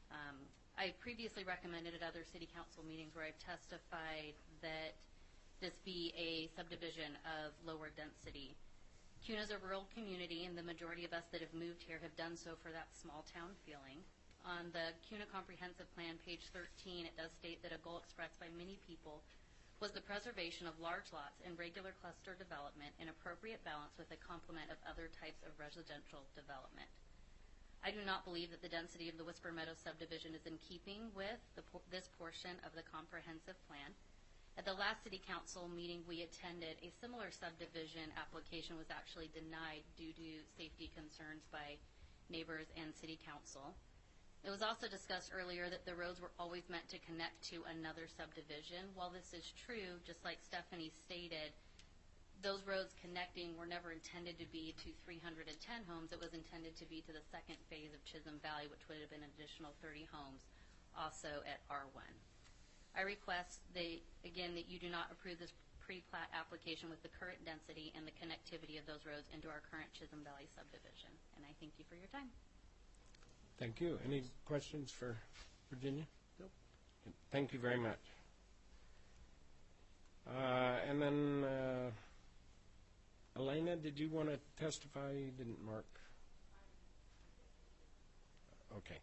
I previously recommended at other city council meetings where I've testified that this be a subdivision of lower density. CUNA is a rural community, and the majority of us that have moved here have done so for that small town feeling. On the CUNA Comprehensive Plan, page 13, it does state that a goal expressed by many people was the preservation of large lots and regular cluster development in appropriate balance with a complement of other types of residential development. I do not believe that the density of the Whisper Meadows subdivision is in keeping with this portion of the comprehensive plan. At the last city council meeting we attended, a similar subdivision application was actually denied due to safety concerns by neighbors and city council. It was also discussed earlier that the roads were always meant to connect to another subdivision. While this is true, just like Stephanie stated, those roads connecting were never intended to be to 310 homes. It was intended to be to the second phase of Chisholm Valley, which would have been an additional 30 homes, also at R1. I request, again, that you do not approve this pre-plat application with the current density and the connectivity of those roads into our current Chisholm Valley subdivision. And I thank you for your time. Thank you. Any questions for Virginia? Nope. Thank you very much. And then Elena, did you want to testify? You didn't mark. Okay.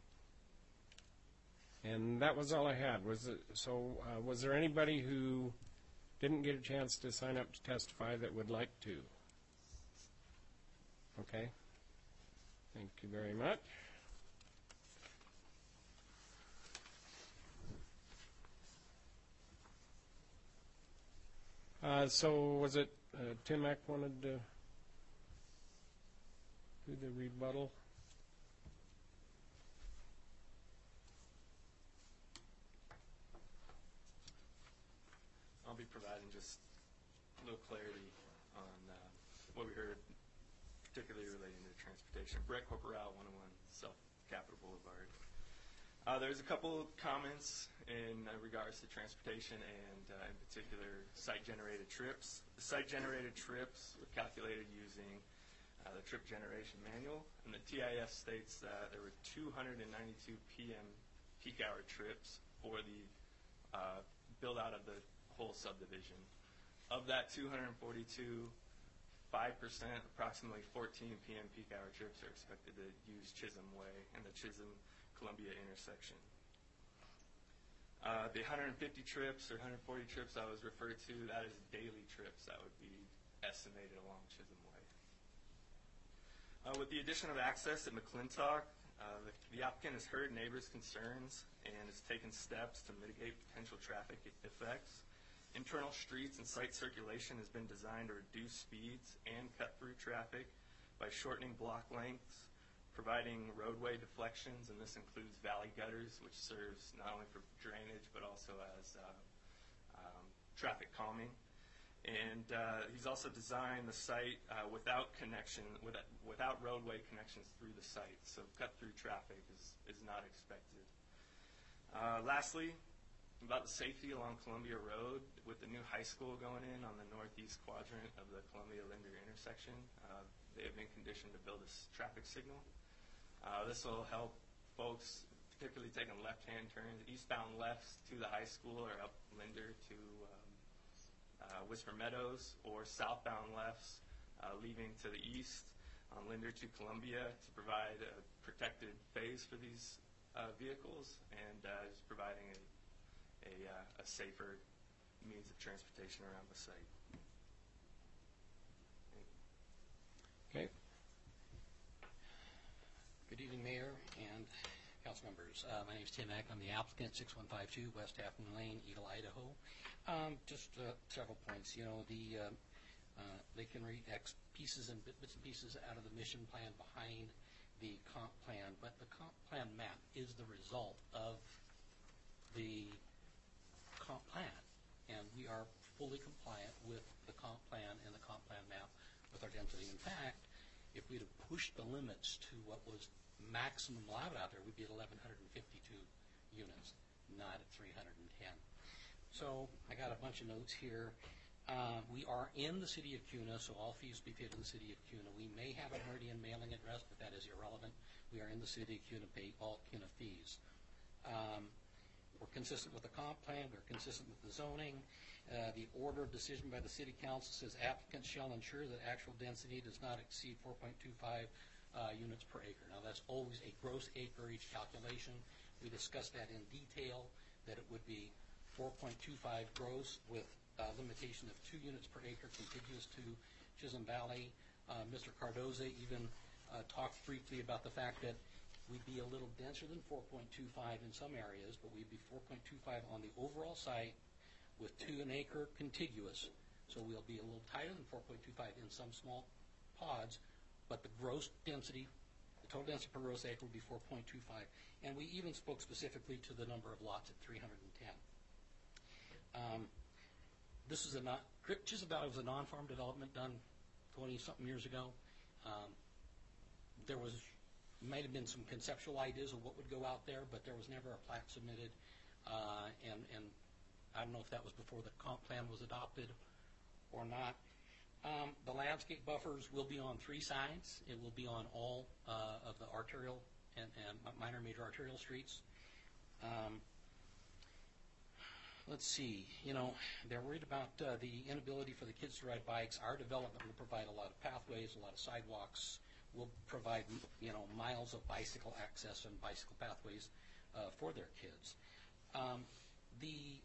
And that was all I had. Was there anybody who didn't get a chance to sign up to testify that would like to? Okay. Thank you very much. So was it Tim Eck wanted to do the rebuttal? I'll be providing just a little clarity on what we heard particularly relating to transportation. Brett Corporal, 101 South Capitol Boulevard. There's a couple comments in regards to transportation and, in particular, site-generated trips. The site-generated trips were calculated using the trip generation manual, and the TIF states that there were 292 p.m. peak hour trips for the build-out of the whole subdivision. Of that 242, 5%, approximately 14 p.m. peak hour trips are expected to use Chisholm Way and the Chisholm-Columbia intersection. The 150 trips or 140 trips I was referred to, that is daily trips that would be estimated along Chisholm Way. With the addition of access at McClintock, the applicant has heard neighbors' concerns and has taken steps to mitigate potential traffic effects. Internal streets and site circulation has been designed to reduce speeds and cut through traffic by shortening block lengths, providing roadway deflections, and this includes valley gutters, which serves not only for drainage but also as traffic calming. And he's also designed the site without roadway connections through the site, so cut-through traffic is not expected. Lastly, about the safety along Columbia Road, with the new high school going in on the northeast quadrant of the Columbia-Linder intersection, they have been conditioned to build a traffic signal. This will help folks, particularly taking left-hand turns, eastbound lefts to the high school or up Linder to Whisper Meadows, or southbound lefts leaving to the east on Linder to Columbia, to provide a protected phase for these vehicles, and is providing a safer means of transportation around the site. Okay. Good evening, Mayor and council members. My name is Tim Eck. I'm the applicant, 6152 West Half Moon Lane, Eagle, Idaho. Just several points. You know, they can read bits and pieces out of the mission plan behind the comp plan, but the comp plan map is the result of the comp plan, and we are fully compliant with the comp plan and the comp plan map with our density. In fact, if we'd have pushed the limits to what was maximum allowed out there, we'd be at 1,152 units, not at 310. So I got a bunch of notes here. We are in the city of Kuna, so all fees will be paid to the city of Kuna. We may have a Meridian mailing address, but that is irrelevant. We are in the city of Kuna, pay all Kuna fees. We're consistent with the comp plan. We're consistent with the zoning. The order of decision by the city council says applicants shall ensure that actual density does not exceed 4.25 units per acre. Now, that's always a gross acreage calculation. We discussed that in detail, that it would be 4.25 gross with limitation of 2 units per acre contiguous to Chisholm Valley. Mr. Cardoza even talked briefly about the fact that we'd be a little denser than 4.25 in some areas, but we'd be 4.25 on the overall site with 2 an acre contiguous. So we'll be a little tighter than 4.25 in some small pods, but the gross density, the total density per gross acre would be 4.25. And we even spoke specifically to the number of lots at 310. This is Chisholm Valley was a non-farm development done 20-something years ago. There might have been some conceptual ideas of what would go out there, but there was never a plat submitted. And I don't know if that was before the comp plan was adopted or not. The landscape buffers will be on 3 sides. It will be on all of the arterial and minor major arterial streets. Let's see, they're worried about the inability for the kids to ride bikes. Our development will provide a lot of pathways, a lot of sidewalks. We'll provide, miles of bicycle access and bicycle pathways for their kids. The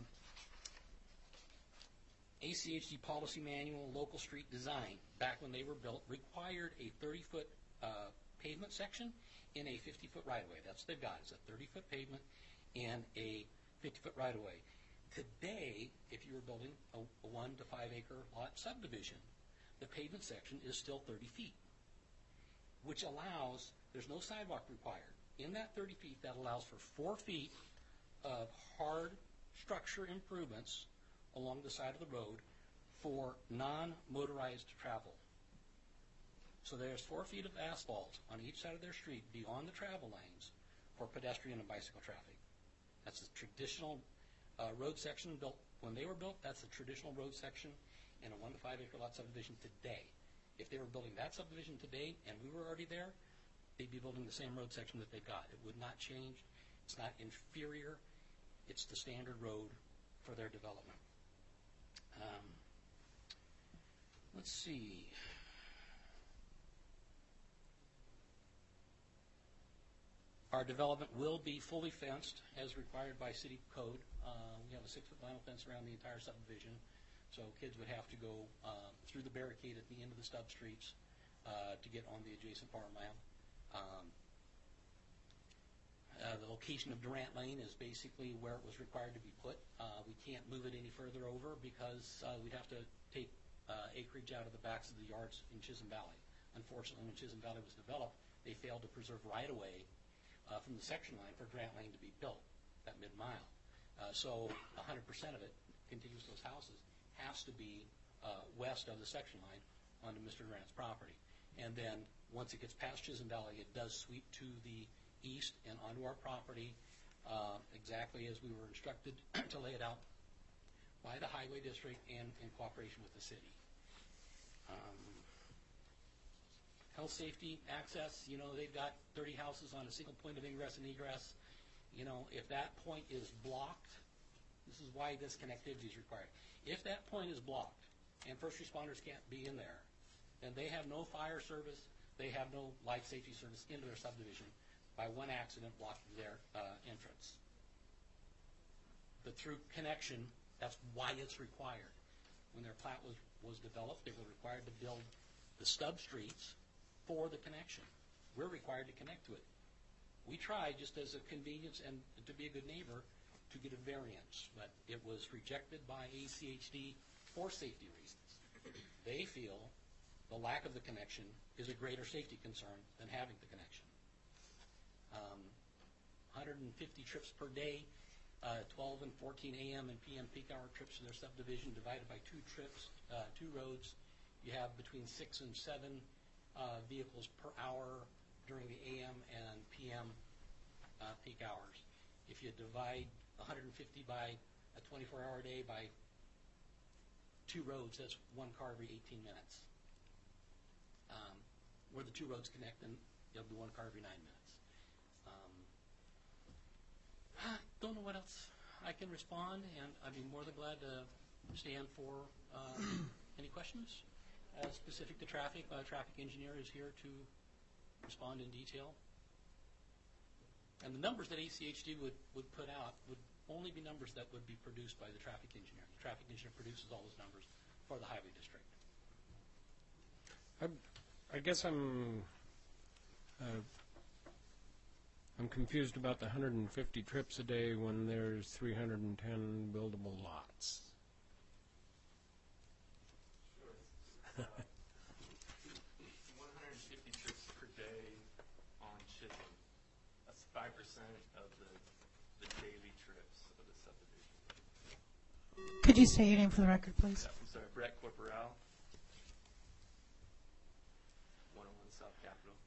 ACHD policy manual, local street design, back when they were built, required a 30-foot pavement section in a 50-foot right-of-way. That's what they've got. It's a 30-foot pavement and a 50-foot right-of-way. Today, if you were building a 1 to 5 acre lot subdivision, the pavement section is still 30 feet, which allows, there's no sidewalk required. In that 30 feet, that allows for 4 feet of hard structure improvements along the side of the road for non-motorized travel. So there's 4 feet of asphalt on each side of their street beyond the travel lanes for pedestrian and bicycle traffic. That's a traditional road section built when they were built. That's a traditional road section in a 1 to 5 acre lot subdivision today. If they were building that subdivision today and we were already there, they'd be building the same road section that they've got. It would not change. It's not inferior. It's the standard road for their development. Let's see. Our development will be fully fenced as required by city code. We have a 6-foot vinyl fence around the entire subdivision, so kids would have to go through the barricade at the end of the stub streets to get on the adjacent farmland. The location of Durant Lane is basically where it was required to be put. We can't move it any further over because we'd have to take acreage out of the backs of the yards in Chisholm Valley. Unfortunately, when Chisholm Valley was developed, they failed to preserve right-of-way from the section line for Durant Lane to be built, that mid-mile. So 100% of it, contiguous to those houses, has to be west of the section line onto Mr. Durant's property. And then once it gets past Chisholm Valley, it does sweep to the east and onto our property exactly as we were instructed to lay it out by the Highway District and in cooperation with the city. Health, safety, access, they've got 30 houses on a single point of ingress and egress. If that point is blocked, this is why this connectivity is required. If that point is blocked and first responders can't be in there, then they have no fire service, they have no life safety service into their subdivision by one accident blocking their entrance. The through connection, that's why it's required. When their plat was developed, they were required to build the stub streets for the connection. We're required to connect to it. We tried, just as a convenience and to be a good neighbor, to get a variance, but it was rejected by ACHD for safety reasons. They feel the lack of the connection is a greater safety concern than having the connection. 150 trips per day, 12 and 14 a.m. and p.m. peak hour trips to their subdivision divided by 2 trips, 2 roads. You have between 6 and 7 vehicles per hour during the a.m. and p.m. Peak hours. If you divide 150 by a 24-hour day by 2 roads, that's 1 car every 18 minutes. Where the 2 roads connect, then it'll be 1 car every 9 minutes. Don't know what else I can respond, and I'd be more than glad to stand for any questions specific to traffic. Traffic engineer is here to respond in detail. And the numbers that ACHD would put out would only be numbers that would be produced by the traffic engineer. The traffic engineer produces all those numbers for the highway district. I guess I'm confused about the 150 trips a day when there's 310 buildable lots. Sure. 150 trips per day on Chisholm. That's 5% of the daily trips of the subdivision. Could you say your name for the record, please? Yeah, I'm sorry, Brett Corporal, 101 South Capitol.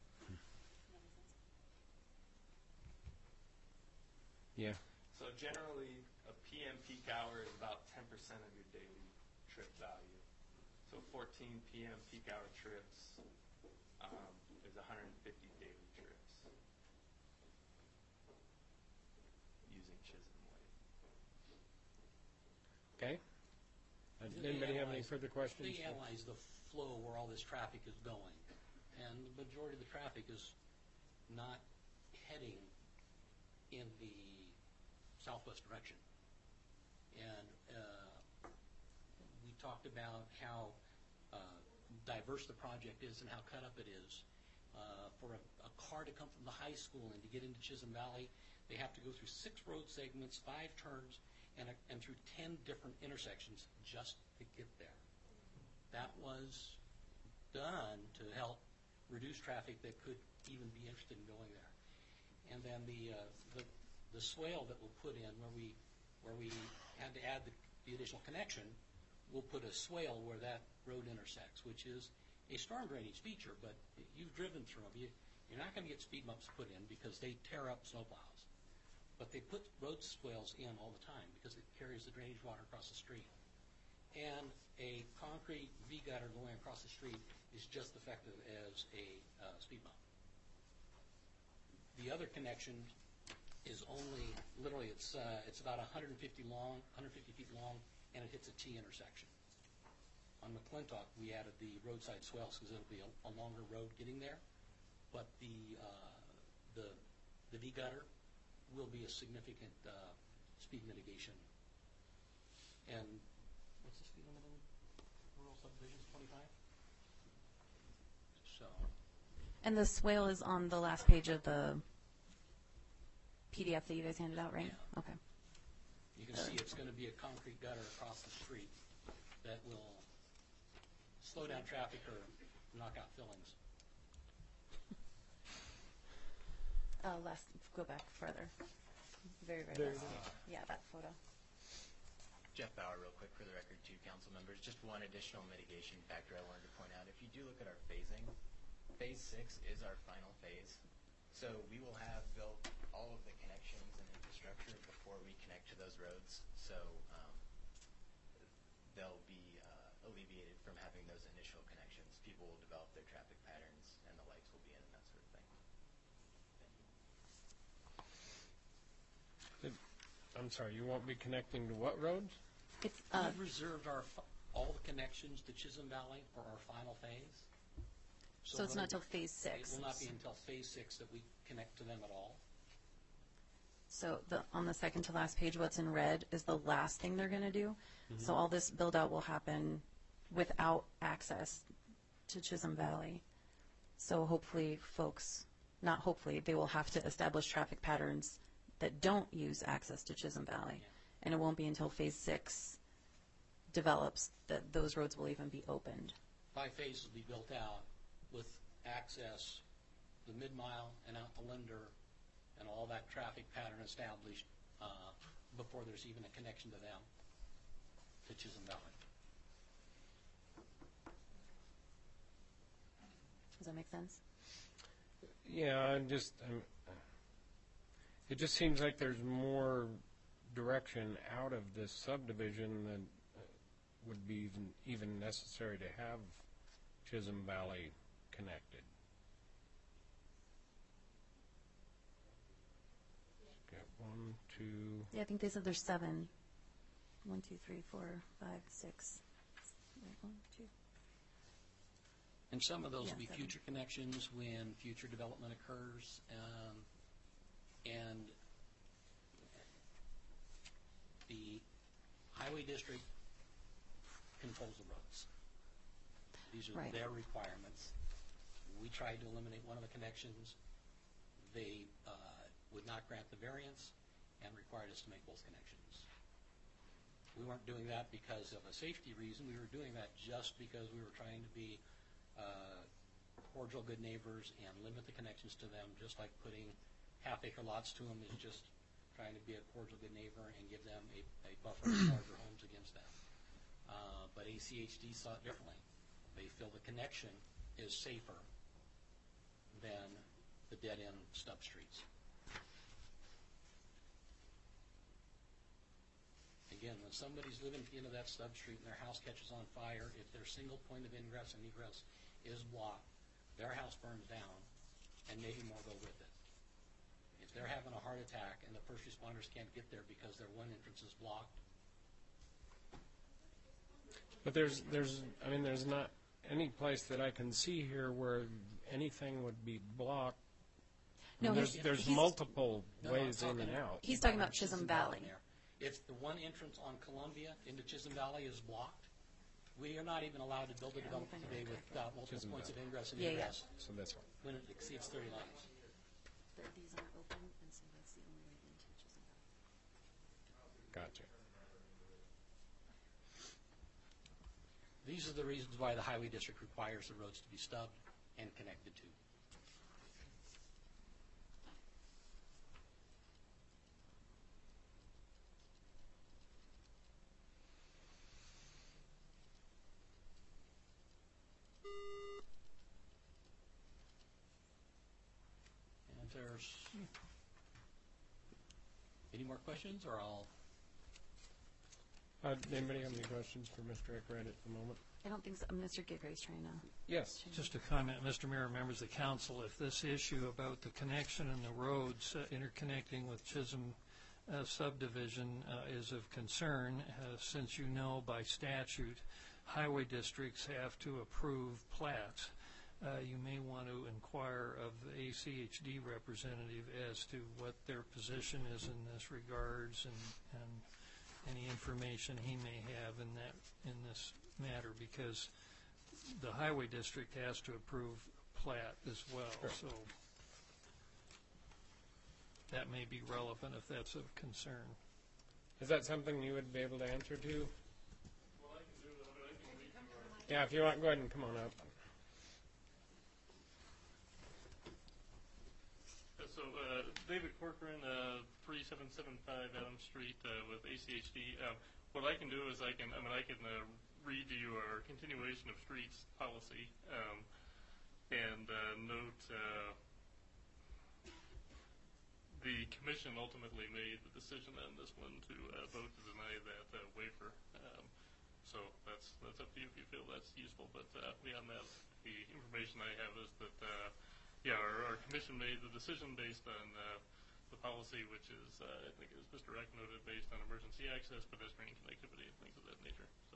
Yeah. So generally, a PM peak hour is about 10% of your daily trip value. So 14 PM peak hour trips is 150 daily trips using Chisholm Way. Okay. Does anybody have any further questions? They analyze the flow where all this traffic is going, and the majority of the traffic is not heading in the southwest direction. And we talked about how diverse the project is and how cut up it is. For a car to come from the high school and to get into Chisholm Valley, they have to go through 6 road segments, 5 turns, and through 10 different intersections just to get there. That was done to help reduce traffic that could even be interested in going there. And then the swale that we'll put in where we had to add the additional connection, we'll put a swale where that road intersects, which is a storm drainage feature, but you've driven through them. You're not going to get speed bumps put in because they tear up snowplows. But they put road swales in all the time because it carries the drainage water across the street. And a concrete V-gutter going across the street is just effective as a speed bump. The other connection is only, literally, it's about 150 feet long, and it hits a T intersection. On McClintock, we added the roadside swales because it'll be a longer road getting there. But the V-gutter will be a significant speed mitigation. And what's the speed limit in rural subdivisions, 25? So. And the swale is on the last page of the PDF that you guys handed out, right? Yeah. Okay. You can see it's going to be a concrete gutter across the street that will slow down traffic or knock out fillings. Go back further. Very, very There last. Yeah, that photo. Jeff Bauer, real quick for the record, to council members. Just one additional mitigation factor I wanted to point out. If you do look at our phasing, phase 6 is our final phase. So we will have built all of the connections and infrastructure before we connect to those roads. So they'll be alleviated from having those initial connections. People will develop their traffic patterns and the lights will be in and that sort of thing. I'm sorry, you won't be connecting to what roads? It's We've reserved all the connections to Chisholm Valley for our final phase. so it's not until phase 6. It will not be until phase 6 that we connect to them at all. So on the second to last page, what's in red is the last thing they're going to do. Mm-hmm. So all this build out will happen without access to Chisholm Valley. So hopefully folks, not hopefully, they will have to establish traffic patterns that don't use access to Chisholm Valley. And it won't be until phase 6 develops that those roads will even be opened. 5 phases will be built out with access, the mid-mile and out to Linder, and all that traffic pattern established before there's even a connection to them, to Chisholm Valley. Does that make sense? Yeah, it just seems like there's more direction out of this subdivision than would be even necessary to have Chisholm Valley connected. Got 1, 2. Yeah, I think they said there's 7. 1, 2, 3, 4, 5, 6. 1, 2. And some of those will be 7. future connections when future development occurs. And the highway district controls the roads. These are their requirements. We tried to eliminate one of the connections. They would not grant the variance and required us to make both connections. We weren't doing that because of a safety reason. We were doing that just because we were trying to be cordial, good neighbors and limit the connections to them, just like putting half-acre lots to them is just trying to be a cordial, good neighbor and give them a buffer of larger homes against them. But ACHD saw it differently. They feel the connection is safer than the dead-end stub streets. Again, when somebody's living at the end of that stub street and their house catches on fire, if their single point of ingress and egress is blocked, their house burns down and maybe more go with it. If they're having a heart attack and the first responders can't get there because their one entrance is blocked. But there's not any place that I can see here where anything would be blocked. No, there's multiple ways in and out. He's talking about Chisholm Valley. If the one entrance on Columbia into Chisholm Valley is blocked, we are not even allowed to build a development today without multiple points of ingress and egress. So that's one. When it exceeds 30 lines. These aren't open, and so that's the only way into Chisholm Valley. Gotcha. These are the reasons why the highway district requires the roads to be stubbed and connected to. members. Any more questions, or I'll... Anybody have any questions for Mr. Eckert at the moment? I don't think so. Mr. Gigray's trying to... Yes. Just a comment, Mr. Mayor, members of the council, if this issue about the connection in the roads interconnecting with Chisholm subdivision is of concern, since you know by statute highway districts have to approve plats, you may want to inquire of the ACHD representative as to what their position is in this regards and any information he may have in this matter, because the highway district has to approve plat as well. Sure. So that may be relevant if that's of concern. Is that something you would be able to answer to? Well, I can do that, but I can read you Yeah, if you want, go ahead and come on up. So, David Corcoran, 3775 Adams Street with ACHD. What I can do is I can read to you our continuation of streets policy and note the commission ultimately made the decision on this one to vote to deny that waiver. So that's up to you if you feel that's useful. But beyond that, the information I have is that our commission made the decision based on the policy, which is I think as Mr. Eck noted, based on emergency access, pedestrian connectivity, and things of that nature. So.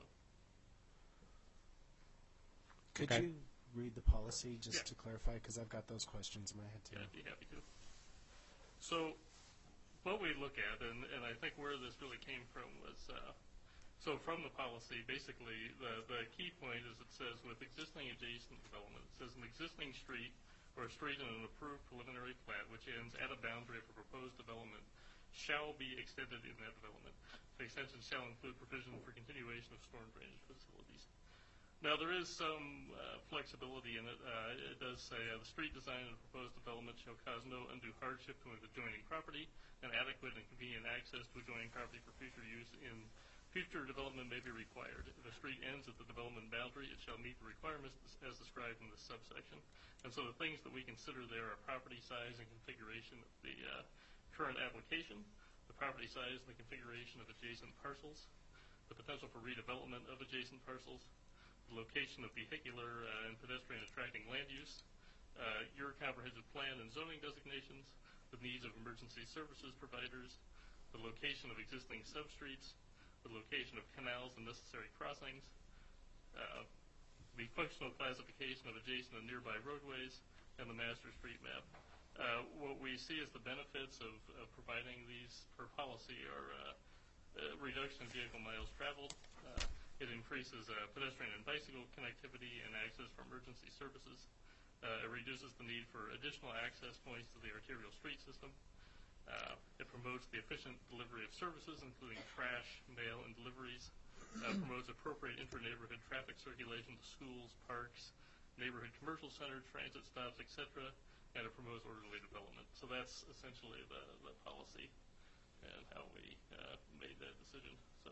Could you read the policy just to clarify? Because I've got those questions in my head too. Yeah, I'd be happy to. So what we look at, and I think where this really came from was, so from the policy, basically the key point is it says with existing adjacent development, it says an existing street or a street in an approved preliminary plat which ends at a boundary of a proposed development shall be extended in that development. The extension shall include provision for continuation of storm drainage facilities. Now, there is some flexibility in it. It does say the street design and proposed development shall cause no undue hardship to the adjoining property, and adequate and convenient access to adjoining property for future use in future development may be required. If a street ends at the development boundary, it shall meet the requirements as described in this subsection. And so the things that we consider there are property size and configuration of the current application, the property size and the configuration of adjacent parcels, the potential for redevelopment of adjacent parcels, the location of vehicular and pedestrian attracting land use, your comprehensive plan and zoning designations, the needs of emergency services providers, the location of existing substreets, the location of canals and necessary crossings, the functional classification of adjacent and nearby roadways, and the master street map. What we see as the benefits of providing these per policy are reduction in vehicle miles traveled. It increases pedestrian and bicycle connectivity and access for emergency services. It reduces the need for additional access points to the arterial street system. It promotes the efficient delivery of services, including trash, mail, and deliveries. Promotes appropriate inter-neighborhood traffic circulation to schools, parks, neighborhood commercial centers, transit stops, etc. And it promotes orderly development. So that's essentially the policy and how we made that decision. So.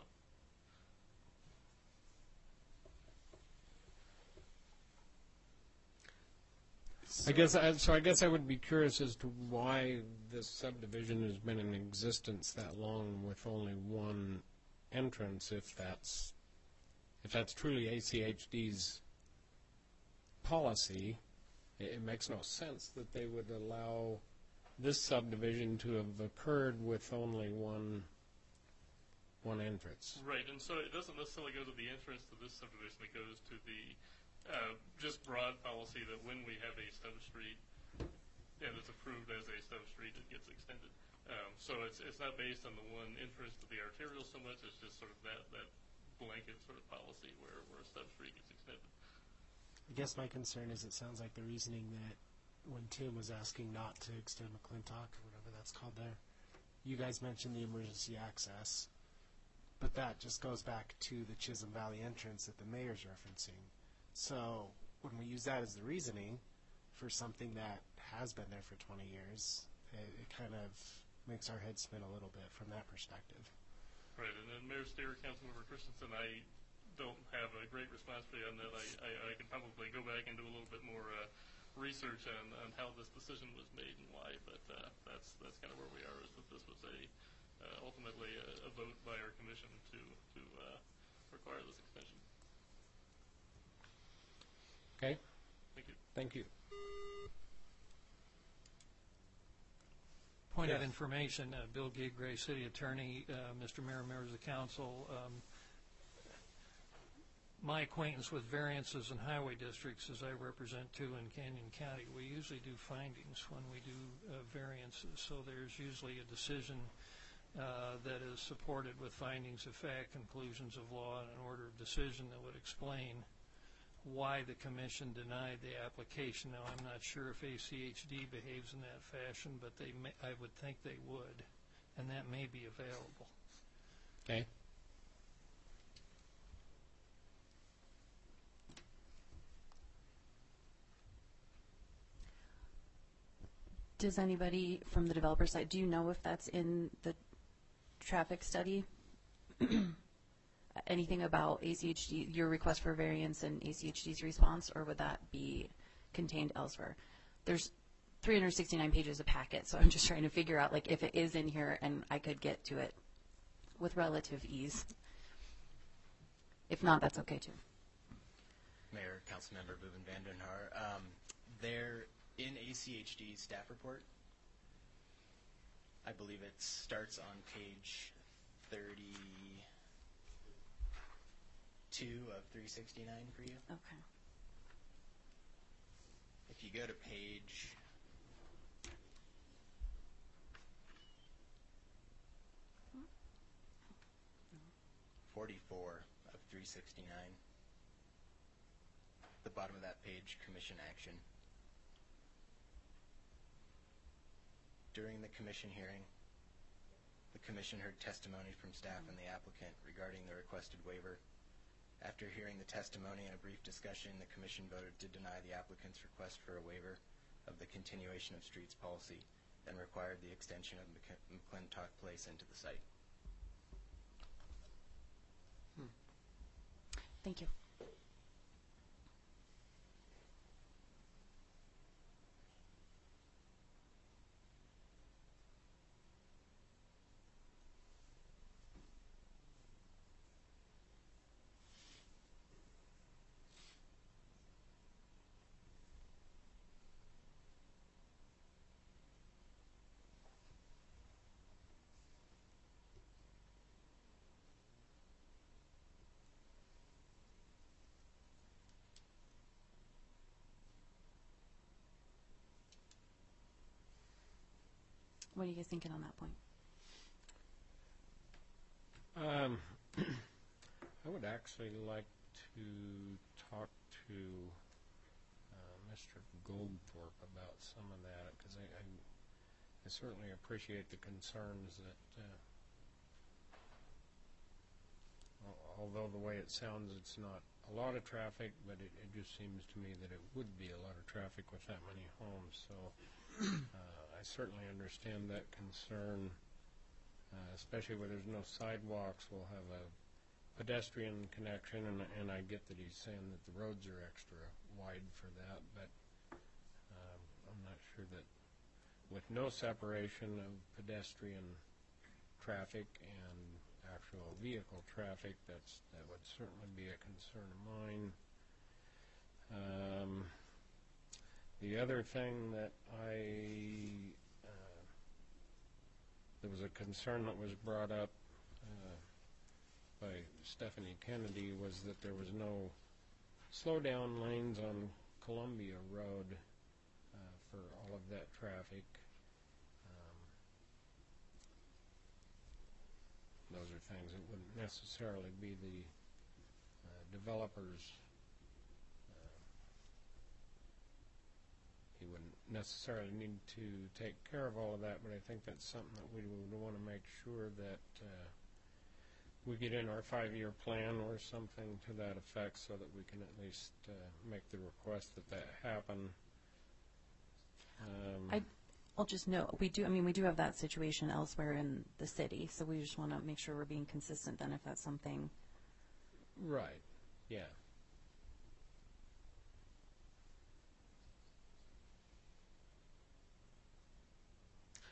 I guess I would be curious as to why this subdivision has been in existence that long with only one entrance, if that's truly ACHD's policy. It makes no sense that they would allow this subdivision to have occurred with only one entrance. Right, and so it doesn't necessarily go to the entrance to this subdivision. It goes to the just broad policy that when we have a substreet and it's approved as a substreet, it gets extended. So it's not based on the one entrance to the arterial so much. It's just sort of that blanket sort of policy where a substreet gets extended. I guess my concern is it sounds like the reasoning that when Tim was asking not to extend McClintock or whatever that's called there, you guys mentioned the emergency access, but that just goes back to the Chisholm Valley entrance that the mayor's referencing. So when we use that as the reasoning for something that has been there for 20 years, it kind of makes our head spin a little bit from that perspective. Right, and then Mayor Steer, Councilmember Christensen, I don't have a great response for you on that. I could probably go back and do a little bit more research on how this decision was made and why, but that's kind of where we are, is that this was ultimately a vote by our commission to require this extension. Okay. Thank you. Thank you. Point of Yes. information, Bill Gigray, City Attorney, Mr. Mayor, members of the council. My acquaintance with variances in highway districts, as I represent two in Canyon County, we usually do findings when we do variances. So there's usually a decision that is supported with findings of fact, conclusions of law, and an order of decision that would explain why the commission denied the application. Now, I'm not sure if ACHD behaves in that fashion, but I would think they would, and that may be available. Okay. Does anybody from the developer side, do you know if that's in the traffic study? Anything about ACHD, your request for variance and ACHD's response, or would that be contained elsewhere? There's 369 pages of packet, so I'm just trying to figure out like if it is in here and I could get to it with relative ease. If not, that's okay too. Mayor, Councilmember Boobin Vandenhar, there in ACHD's staff report, I believe it starts on page 32 of 369 for you. Okay. If you go to page 44 of 369, the bottom of that page, commission action. During the commission hearing, the commission heard testimony from staff and the applicant regarding the requested waiver. After hearing the testimony and a brief discussion, the commission voted to deny the applicant's request for a waiver of the continuation of streets policy and required the extension of McClintock Place into the site. Thank you. What are you guys thinking on that point? I would actually like to talk to Mr. Goldthorpe about some of that, because I certainly appreciate the concerns that, although the way it sounds, it's not a lot of traffic, but it just seems to me that it would be a lot of traffic with that many homes. So I certainly understand that concern, especially where there's no sidewalks. We'll have a pedestrian connection, and I get that he's saying that the roads are extra wide for that, but I'm not sure that with no separation of pedestrian traffic and actual vehicle traffic, that would certainly be a concern of mine. The other thing that there was a concern that was brought up by Stephanie Kennedy, was that there was no slow-down lanes on Columbia Road for all of that traffic. Those are things that wouldn't necessarily be the developers. He wouldn't necessarily need to take care of all of that, but I think that's something that we would want to make sure that we get in our 5-year plan or something to that effect, so that we can at least make the request that happen. I'll just note, we do have that situation elsewhere in the city, so we just want to make sure we're being consistent then, if that's something. Right, yeah.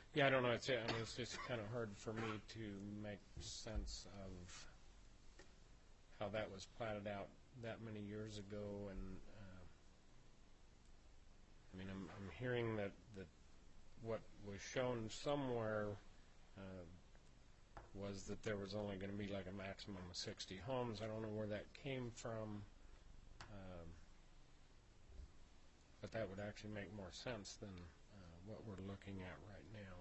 Yeah, I don't know. It's just kind of hard for me to make sense of how that was platted out that many years ago, and I mean, I'm hearing that what was shown somewhere was that there was only going to be like a maximum of 60 homes. I don't know where that came from, but that would actually make more sense than what we're looking at right now.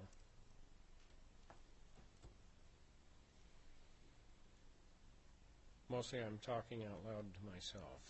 Mostly I'm talking out loud to myself.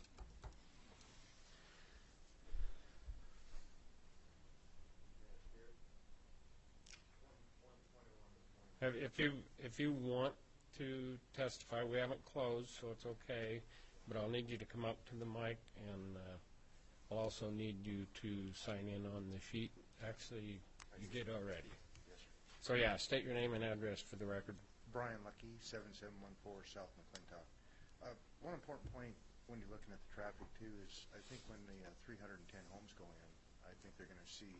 If you want to testify, we haven't closed, so it's okay, but I'll need you to come up to the mic, and I'll also need you to sign in on the sheet. Actually, you did already. Yes, sir. So yeah, state your name and address for the record. Brian Lucky, 7714 South McClintock. One important point when you're looking at the traffic too is I think when the 310 homes go in, I think they're going to see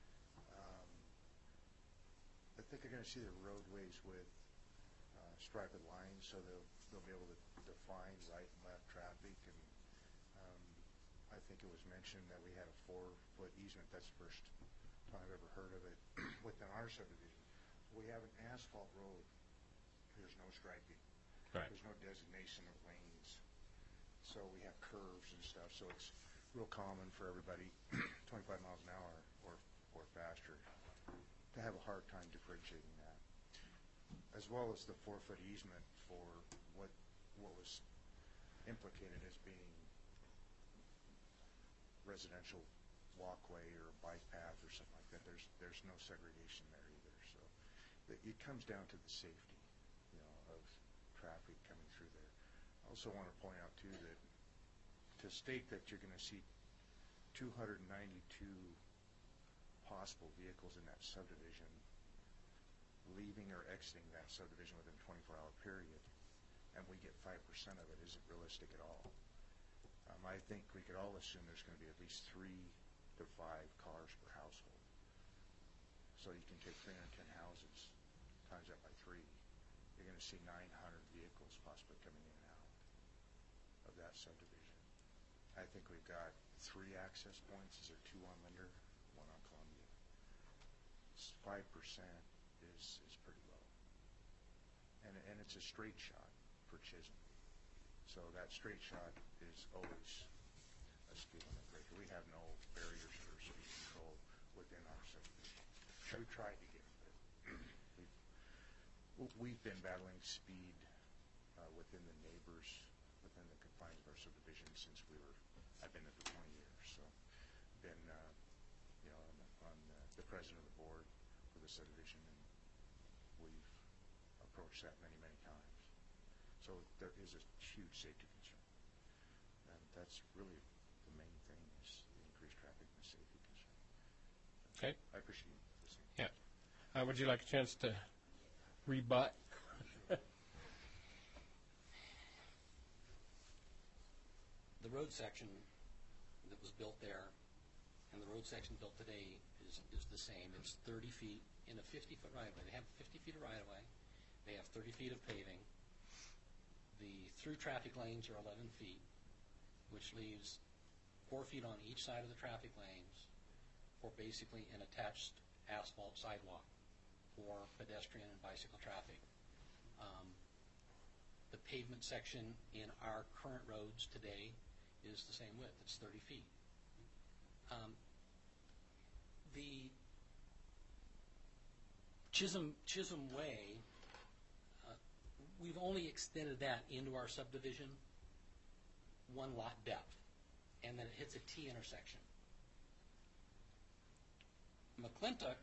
the roadways with striped lines, so they'll be able to define right and left traffic. And I think it was mentioned that we had a 4-foot easement. That's the first time I've ever heard of it within our subdivision. We have an asphalt road. There's no striping. Right. There's no designation of lanes. So we have curves and stuff. So it's real common for everybody, 25 miles an hour or faster, to have a hard time differentiating that. As well as the 4-foot easement for what was implicated as being residential walkway or bike path or something like that. There's no segregation there either. So it comes down to the safety, of traffic coming through there. I also want to point out too that to state that you're going to see 292 possible vehicles in that subdivision leaving or exiting that subdivision within a 24-hour period, and we get 5% of it, isn't realistic at all. I think we could all assume there's going to be at least 3 to 5 cars per household. So you can take 310 houses, times that by 3. You're going to see 900 vehicles possibly coming in and out of that subdivision. I think we've got 3 access points. Is there 2 on Linder, 1 on Columbia? 5% is pretty low. And it's a straight shot for Chisholm. So that straight shot is always a speed limit breaker. We have no barriers for speed control within our subdivision. Sure. We tried to get it. We've been battling speed within the neighbors, within the confines of our subdivision since I've been there for 20 years. So been, on the president of the board for the subdivision, and we've approached that many, many times. So there is a huge safety concern. And that's really the main thing, is the increased traffic and the safety concern. Okay. I appreciate you listening. Yeah. Would you like a chance to rebut? The road section that was built there and the road section built today is the same. It's 30 feet in a 50-foot right-of-way. They have 50 feet of right-of-way. They have 30 feet of paving. The through traffic lanes are 11 feet, which leaves 4 feet on each side of the traffic lanes for basically an attached asphalt sidewalk for pedestrian and bicycle traffic. The pavement section in our current roads today is the same width. It's 30 feet. The Chisholm Way, we've only extended that into our subdivision 1 lot depth, and then it hits a T intersection. McClintock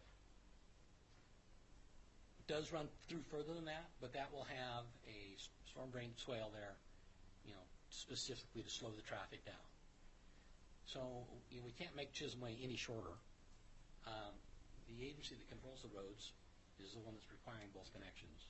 does run through further than that, but that will have a storm drain swale there, specifically to slow the traffic down. So we can't make Chisholm Way any shorter. The agency that controls the roads is the one that's requiring both connections.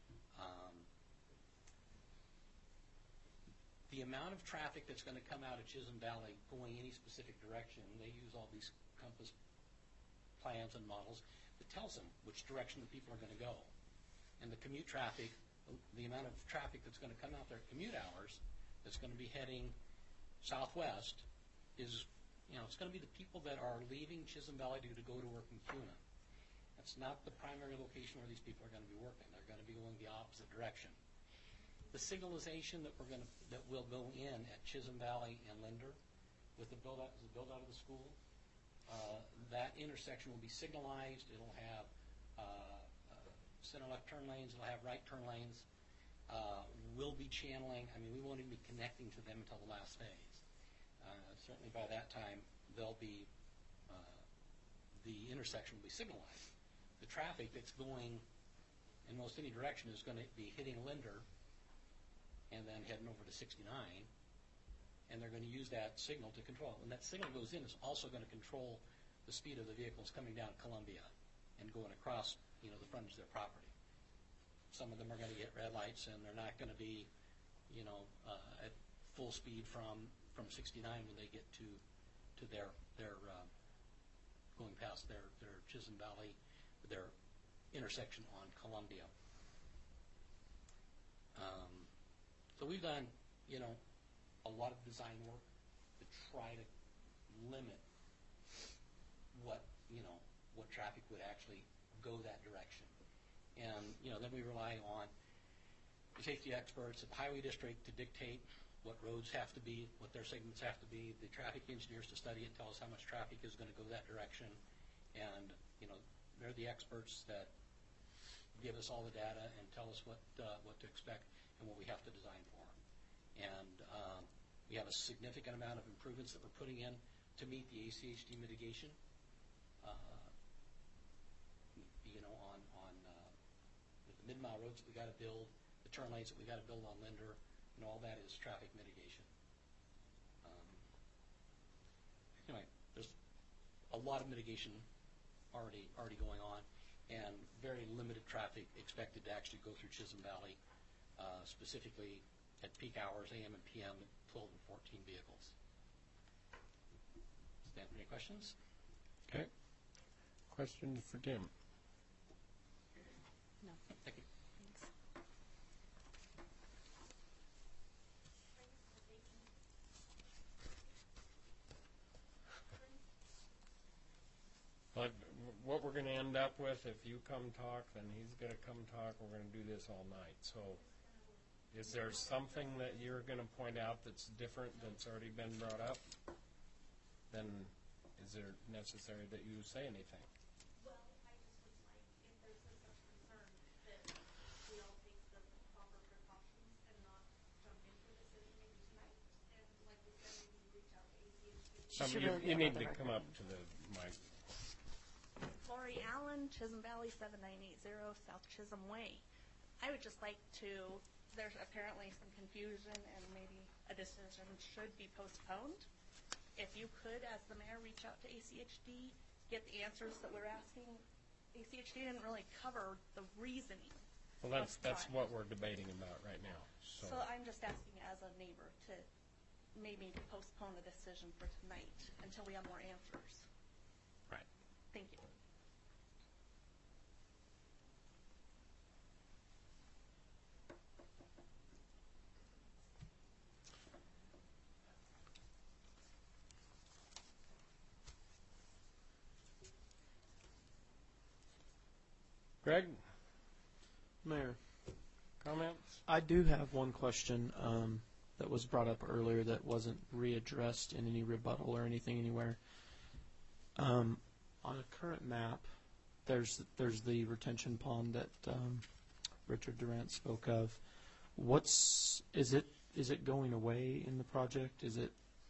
The amount of traffic that's going to come out of Chisholm Valley going any specific direction, they use all these compass plans and models. that tells them which direction the people are going to go. And the commute traffic, the amount of traffic that's going to come out there at commute hours that's going to be heading southwest is, it's going to be the people that are leaving Chisholm Valley to go to work in Kuna. That's not the primary location where these people are going to be working. They're going to be going the opposite direction. The signalization that will go in at Chisholm Valley and Linder with the build out of the school, that intersection will be signalized. It'll have center left turn lanes. It'll have right turn lanes. We'll be channeling. I mean, we won't even be connecting to them until the last phase. Certainly by that time, they'll be the intersection will be signalized. The traffic that's going in most any direction is going to be hitting Linder and then heading over to 69, and they're going to use that signal to control. When that signal goes in, it's also going to control the speed of the vehicles coming down Columbia and going across, the frontage of their property. Some of them are going to get red lights, and they're not going to be, at full speed from 69 when they get to their going past their Chisholm Valley, their intersection on Columbia. So we've done, a lot of design work to try to limit what traffic would actually go that direction. And, then we rely on the safety experts at the Highway District to dictate what roads have to be, what their segments have to be, the traffic engineers to study it, tell us how much traffic is going to go that direction. And, they're the experts that give us all the data and tell us what to expect and what we have to design for. And we have a significant amount of improvements that we're putting in to meet the ACHD mitigation. On the mid-mile roads that we got to build, the turn lanes that we got to build on Linder, and all that is traffic mitigation. Anyway, there's a lot of mitigation already going on, and very limited traffic expected to actually go through Chisholm Valley, specifically at peak hours, AM and PM, 12 and 14 vehicles. Stand for any questions? Okay. Question for Tim. No. Thank you. Thanks. But what we're going to end up with, if you come talk, then he's going to come talk. We're going to do this all night. So is there something that you're going to point out that's different that's already been brought up? Then is it necessary that you say anything? Well, I just would like, if there's such concern, that we all take the proper precautions and not jump into a decision maybe tonight. And like we said, maybe reach out to ACHD. You need to come up to the mic. Lori Allen, Chisholm Valley, 7980 South Chisholm Way. I would just like to, there's apparently some confusion and maybe a decision should be postponed. If you could, as the mayor, reach out to ACHD, get the answers that we're asking. ACHD didn't really cover the reasoning. Well, that's what we're debating about right now. So I'm just asking as a neighbor to maybe postpone the decision for tonight until we have more answers. Right. Thank you. Greg? Mayor. Comments? I do have one question that was brought up earlier that wasn't readdressed in any rebuttal or anything anywhere. On a current map, there's the retention pond that Richard Durant spoke of. Is it going away in the project? Is it?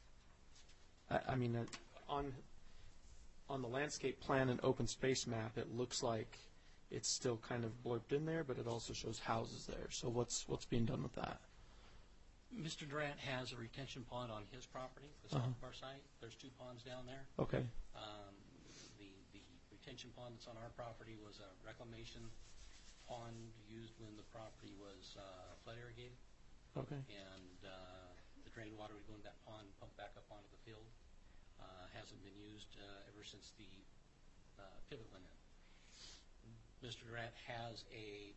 On the landscape plan and open space map, it looks like it's still kind of blurred in there, but it also shows houses there. So what's being done with that? Mr. Durant has a retention pond on his property, the south of our site. There's 2 ponds down there. Okay. The retention pond that's on our property was a reclamation pond used when the property was flood irrigated. Okay. And the drain water would go into that pond, pump back up onto the field. Hasn't been used ever since the pivot went in. Mr. Durant has a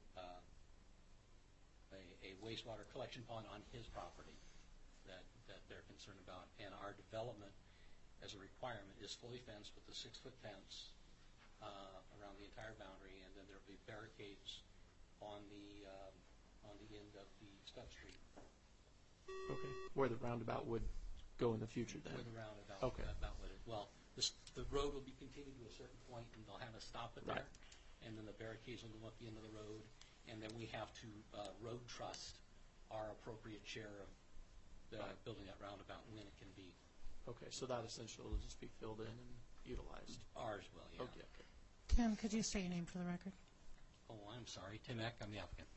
wastewater collection pond on his property that they're concerned about, and our development as a requirement is fully fenced with a 6-foot fence around the entire boundary, and then there'll be barricades on the end of the Stud Street. Okay. Where the roundabout would go in the future then? Where the roundabout Okay. Well, the road will be continued to a certain point, and they'll have us stop it there. And then the barricades will go up the end of the road, and then we have to road trust our appropriate share of the building that roundabout when it can be. Okay, so that essentially will just be filled in and utilized. Ours will, yeah. Okay. Tim, could you state your name for the record? Oh, I'm sorry. Tim Eck, I'm the applicant.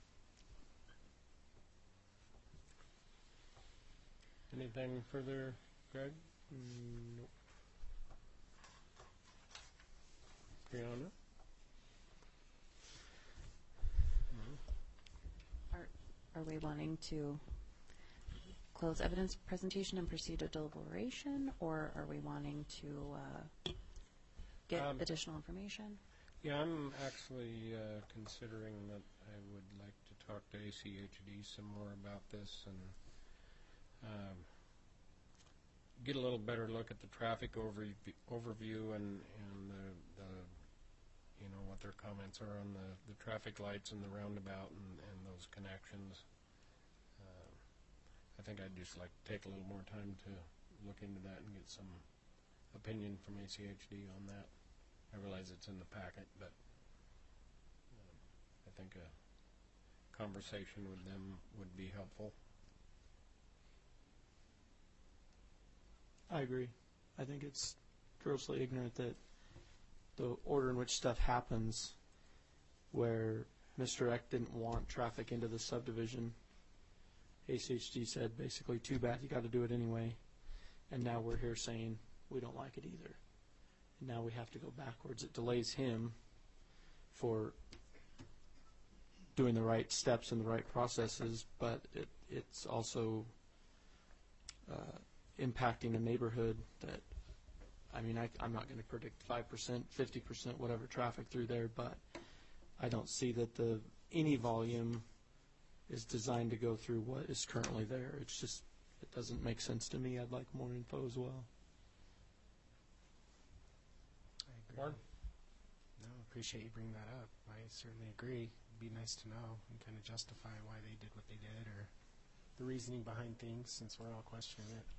Anything further, Greg? Nope. Brianna? Are we wanting to close evidence presentation and proceed to deliberation, or are we wanting to get additional information? Yeah, I'm actually considering that I would like to talk to ACHD some more about this and get a little better look at the traffic overview and the what their comments are on the traffic lights and the roundabout and those connections. I think I'd just like to take a little more time to look into that and get some opinion from ACHD on that. I realize it's in the packet, but I think a conversation with them would be helpful. I agree. I think it's grossly ignorant that the order in which stuff happens, where Mr. Eck didn't want traffic into the subdivision, ACHD said basically, too bad, you got to do it anyway. And now we're here saying we don't like it either. And now we have to go backwards. It delays him for doing the right steps and the right processes, but it's also impacting a neighborhood that, I mean, I'm not going to predict 5%, 50%, whatever traffic through there, but I don't see that any volume is designed to go through what is currently there. It's just, it doesn't make sense to me. I'd like more info as well. I agree. No, appreciate you bringing that up. I certainly agree. It'd be nice to know and kind of justify why they did what they did or the reasoning behind things, since we're all questioning it.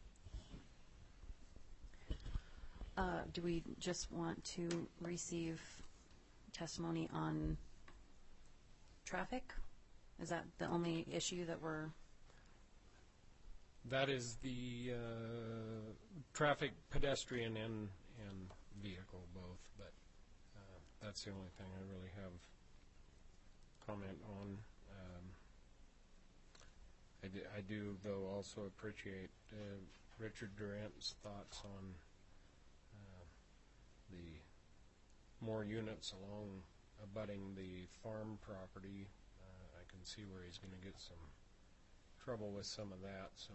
Do we just want to receive testimony on traffic? Is that the only issue that we're... That is the traffic, pedestrian, and vehicle both, but that's the only thing I really have comment on. I do, though, also appreciate Richard Durant's thoughts on the more units along abutting the farm property. I can see where he's going to get some trouble with some of that, so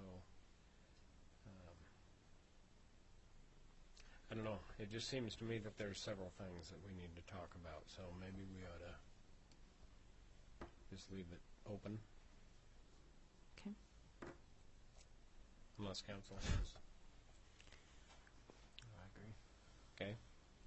I don't know. It just seems to me that there's several things that we need to talk about, so maybe we ought to just leave it open. Okay. Unless council has. I agree. Okay.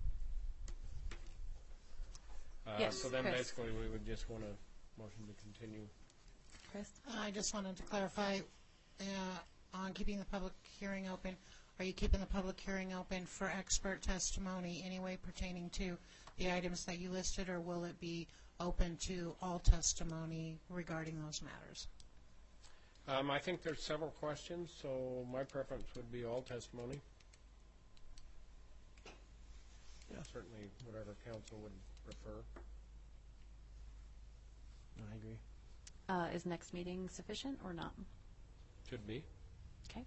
Yes, so then Chris. basically we would just want a motion to continue. Chris? I just wanted to clarify on keeping the public hearing open. Are you keeping the public hearing open for expert testimony anyway pertaining to the items that you listed, or will it be open to all testimony regarding those matters? I think there's several questions, so my preference would be all testimony. Yeah, certainly whatever council would prefer. I agree. Is next meeting sufficient or not? Should be. Okay.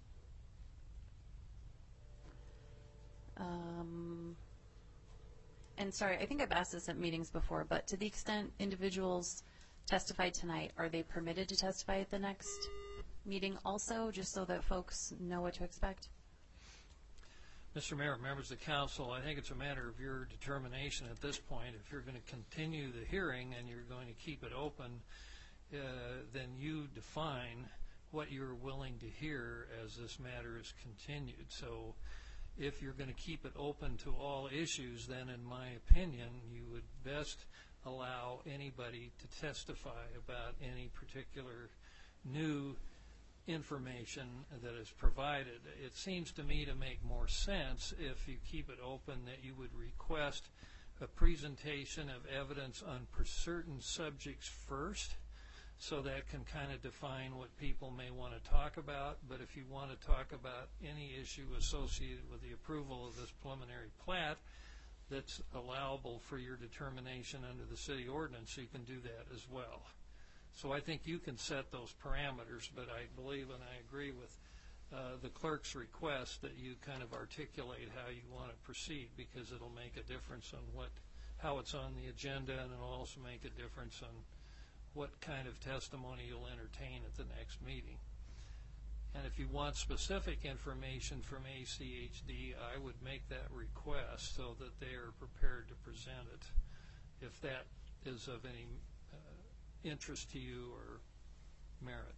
And sorry, I think I've asked this at meetings before, but to the extent individuals testified tonight, are they permitted to testify at the next meeting also, just so that folks know what to expect? Mr. Mayor, members of the council, I think it's a matter of your determination at this point. If you're going to continue the hearing and you're going to keep it open, then you define what you're willing to hear as this matter is continued. So if you're going to keep it open to all issues, then in my opinion, you would best allow anybody to testify about any particular new information that is provided. It seems to me to make more sense if you keep it open that you would request a presentation of evidence on certain subjects first, so that can kind of define what people may want to talk about. But if you want to talk about any issue associated with the approval of this preliminary plat that's allowable for your determination under the city ordinance, you can do that as well. So I think you can set those parameters, but I believe and I agree with the clerk's request that you kind of articulate how you want to proceed, because it'll make a difference on how it's on the agenda, and it'll also make a difference on what kind of testimony you'll entertain at the next meeting. And if you want specific information from ACHD, I would make that request so that they are prepared to present it, if that is of any interest to you or merit.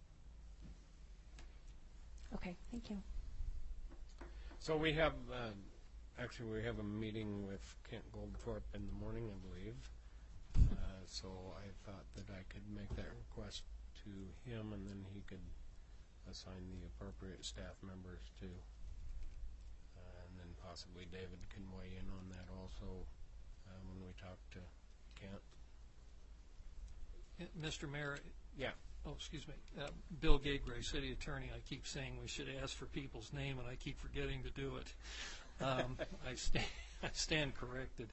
Okay, thank you. So we have, actually we have a meeting with Kent Goldthorpe in the morning, I believe. So I thought that I could make that request to him, and then he could assign the appropriate staff members to, and then possibly David can weigh in on that also when we talk to Kent. Mr. Mayor. Yeah. Oh, excuse me. Bill Gagray, City Attorney. I keep saying we should ask for people's name, and I keep forgetting to do it. I stand corrected.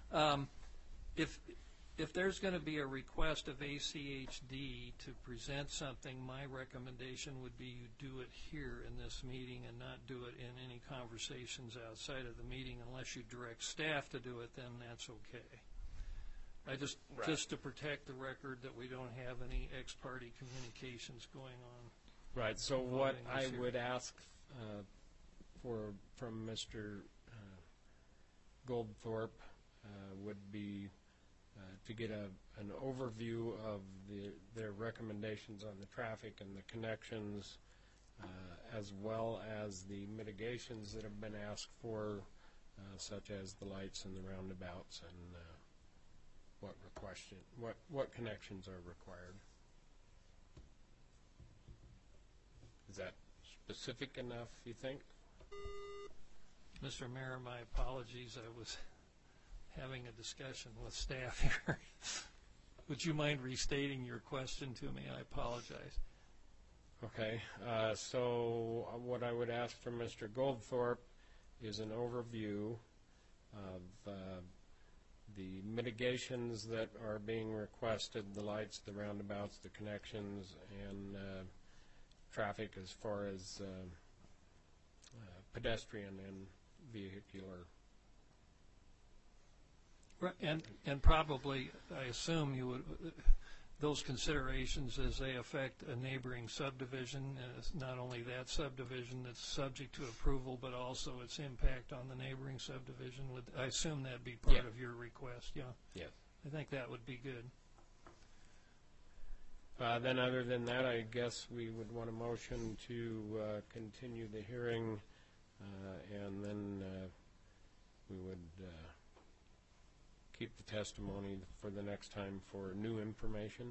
If there's going to be a request of ACHD to present something, my recommendation would be you do it here in this meeting and not do it in any conversations outside of the meeting. Unless you direct staff to do it, then that's okay. Just to protect the record that we don't have any ex-party communications going on. Right. So what I would ask from Mr. Goldthorpe would be to get an overview of their recommendations on the traffic and the connections, as well as the mitigations that have been asked for, such as the lights and the roundabouts, and what connections are required. Is that specific enough, you think? Mr. Mayor, my apologies. I was having a discussion with staff here. Would you mind restating your question to me? I apologize. Okay. So what I would ask from Mr. Goldthorpe is an overview of the mitigations that are being requested, the lights, the roundabouts, the connections, and traffic as far as pedestrian and vehicular. And probably, I assume you would, those considerations as they affect a neighboring subdivision, and it's not only that subdivision that's subject to approval, but also its impact on the neighboring subdivision. I assume that'd be part of your request, yeah? Yes. I think that would be good. Then other than that, I guess we would want a motion to continue the hearing, and then we would keep the testimony for the next time for new information.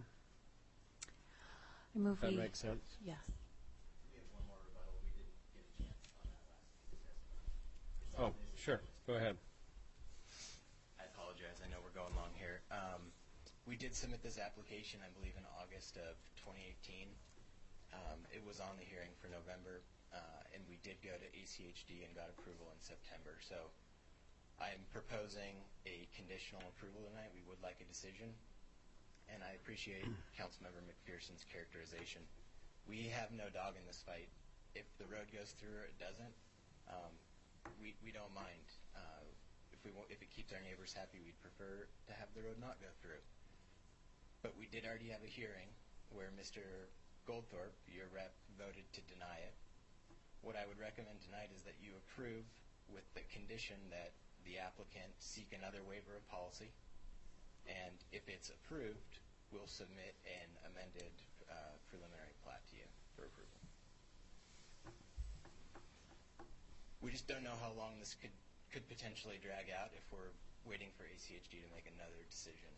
I move that makes sense? Yes. We have one more rebuttal. We didn't get a chance on that last week's testimony. Oh, sure. Go ahead. I apologize. I know we're going long here. We did submit this application, I believe, in August of 2018. It was on the hearing for November, and we did go to ACHD and got approval in September. So I'm proposing a conditional approval tonight. We would like a decision, and I appreciate Councilmember McPherson's characterization. We have no dog in this fight. If the road goes through or it doesn't, we don't mind. If it keeps our neighbors happy, we'd prefer to have the road not go through. But we did already have a hearing where Mr. Goldthorpe, your rep, voted to deny it. What I would recommend tonight is that you approve with the condition that the applicant seek another waiver of policy, and if it's approved, we'll submit an amended preliminary plat to you for approval. We just don't know how long this could potentially drag out if we're waiting for ACHD to make another decision.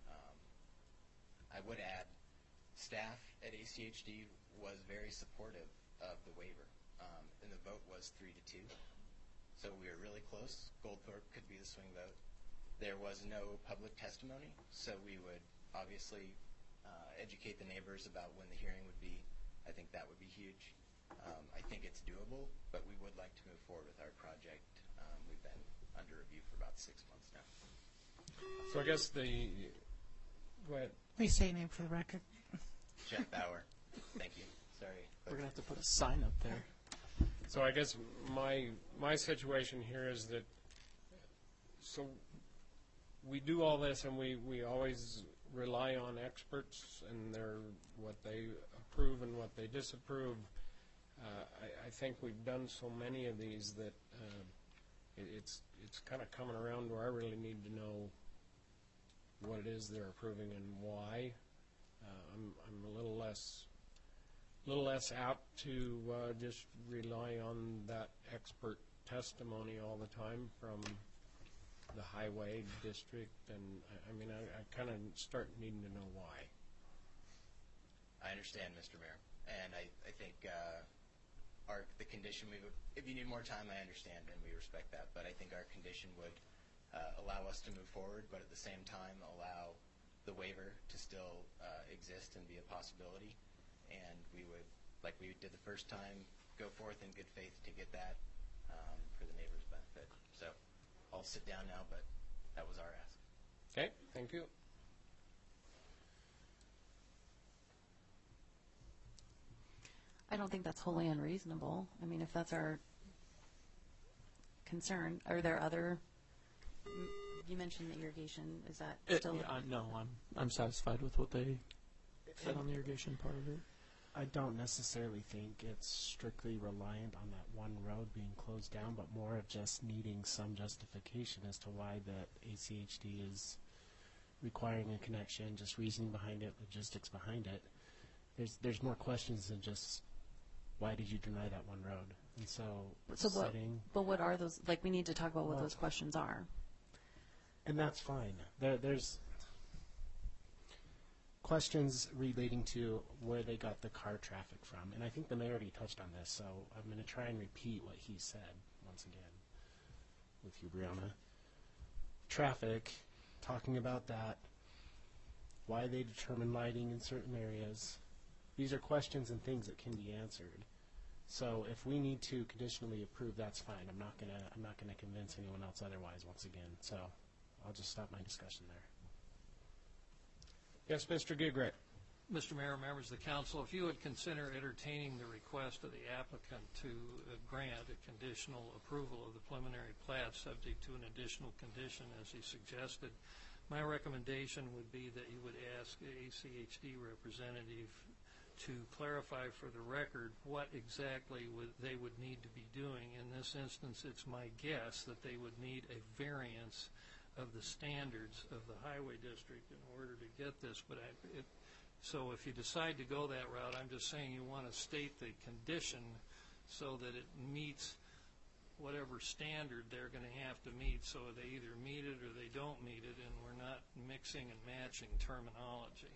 I would add, staff at ACHD was very supportive of the waiver, and the vote was 3-2. So we were really close. Goldthorpe could be the swing vote. There was no public testimony, so we would obviously educate the neighbors about when the hearing would be. I think that would be huge. I think it's doable, but we would like to move forward with our project. We've been under review for about 6 months now. So I guess go ahead. Please say your name for the record. Jeff Bauer. Thank you. Sorry. We're going to have to put a sign up there. So I guess my situation here is that, so we do all this and we always rely on experts and what they approve and what they disapprove. I think we've done so many of these that it's kind of coming around where I really need to know what it is they're approving and why. I'm a little less apt to just rely on that expert testimony all the time from the highway district, and I mean I kind of start needing to know why. I understand, Mr. Mayor, and I think the condition if you need more time, I understand and we respect that, but I think our condition would allow us to move forward, but at the same time allow the waiver to still exist and be a possibility, and we would, like we did the first time, go forth in good faith to get that for the neighbors' benefit. So I'll sit down now, but that was our ask. Okay, thank you. I don't think that's wholly unreasonable. I mean, if that's our concern, are there other? You mentioned the irrigation. Is that still? No, I'm satisfied with what they said on the irrigation part of it. I don't necessarily think it's strictly reliant on that one road being closed down, but more of just needing some justification as to why that ACHD is requiring a connection, just reasoning behind it, logistics behind it. There's more questions than just why did you deny that one road? And so what are those? Like, we need to talk about what those questions are. And that's fine. There's questions relating to where they got the car traffic from. And I think the mayor already touched on this, so I'm going to try and repeat what he said once again with you, Brianna. Traffic, talking about that, why they determine lighting in certain areas. These are questions and things that can be answered. So if we need to conditionally approve, that's fine. I'm not gonna convince anyone else otherwise once again. So I'll just stop my discussion there. Yes, Mr. Gigret. Mr. Mayor, members of the council, if you would consider entertaining the request of the applicant to grant a conditional approval of the preliminary plat subject to an additional condition as he suggested, my recommendation would be that you would ask the ACHD representative to clarify for the record what exactly they would need to be doing. In this instance, it's my guess that they would need a variance of the standards of the highway district in order to get this. But so if you decide to go that route, I'm just saying you want to state the condition so that it meets whatever standard they're going to have to meet, so they either meet it or they don't meet it, and we're not mixing and matching terminology.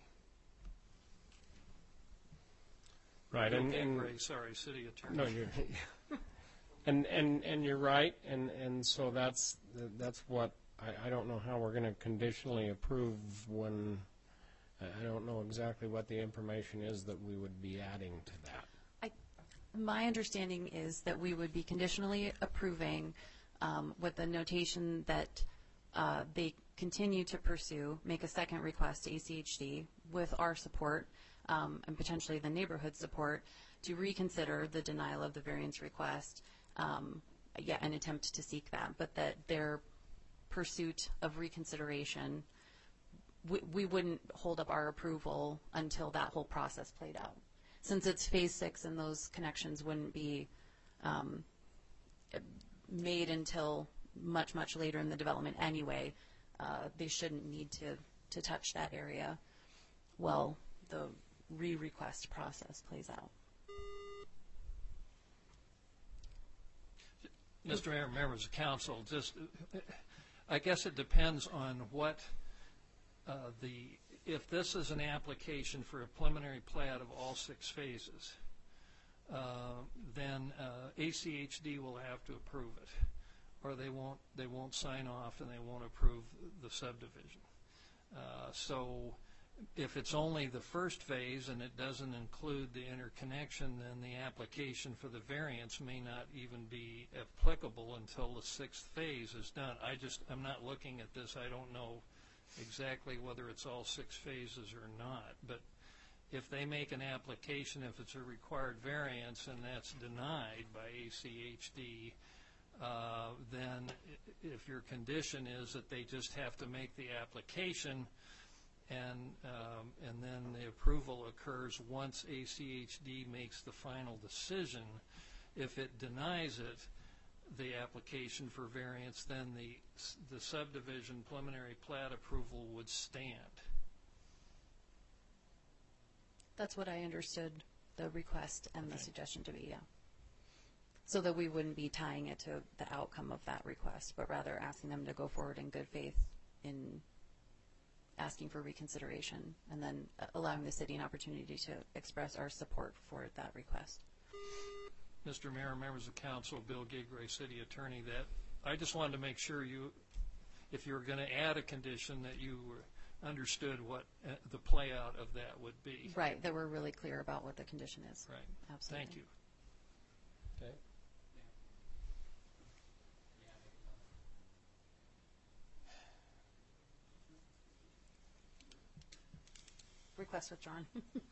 Right, and Ray, sorry, city attorney. No, you're and you're right, and so that's what I don't know how we're going to conditionally approve when I don't know exactly what the information is that we would be adding to that. My understanding is that we would be conditionally approving with the notation that they continue to pursue, make a second request to ACHD with our support and potentially the neighborhood support to reconsider the denial of the variance request, an attempt to seek that, but that their pursuit of reconsideration, we wouldn't hold up our approval until that whole process played out. Since it's phase 6 and those connections wouldn't be made until much, much later in the development anyway, they shouldn't need to touch that area while the re-request process plays out. Mr. Mayor, members of council, I guess it depends on what if this is an application for a preliminary plat of all 6 phases, then ACHD will have to approve it, or they won't sign off and they won't approve the subdivision. So if it's only the first phase and it doesn't include the interconnection, then the application for the variance may not even be applicable until the 6th phase is done. I'm not looking at this. I don't know exactly whether it's all 6 phases or not. But if they make an application, if it's a required variance and that's denied by ACHD, then if your condition is that they just have to make the application, and then the approval occurs once ACHD makes the final decision. If it denies it, the application for variance, then the subdivision preliminary plat approval would stand. That's what I understood the request and the suggestion to be, yeah. So that we wouldn't be tying it to the outcome of that request, but rather asking them to go forward in good faith in asking for reconsideration, and then allowing the city an opportunity to express our support for that request. Mr. Mayor, members of council, Bill Gigray, city attorney, that I just wanted to make sure if you were going to add a condition, that you understood what the play out of that would be. Right, that we're really clear about what the condition is. Right. Absolutely. Thank you. Okay. Request withdrawn.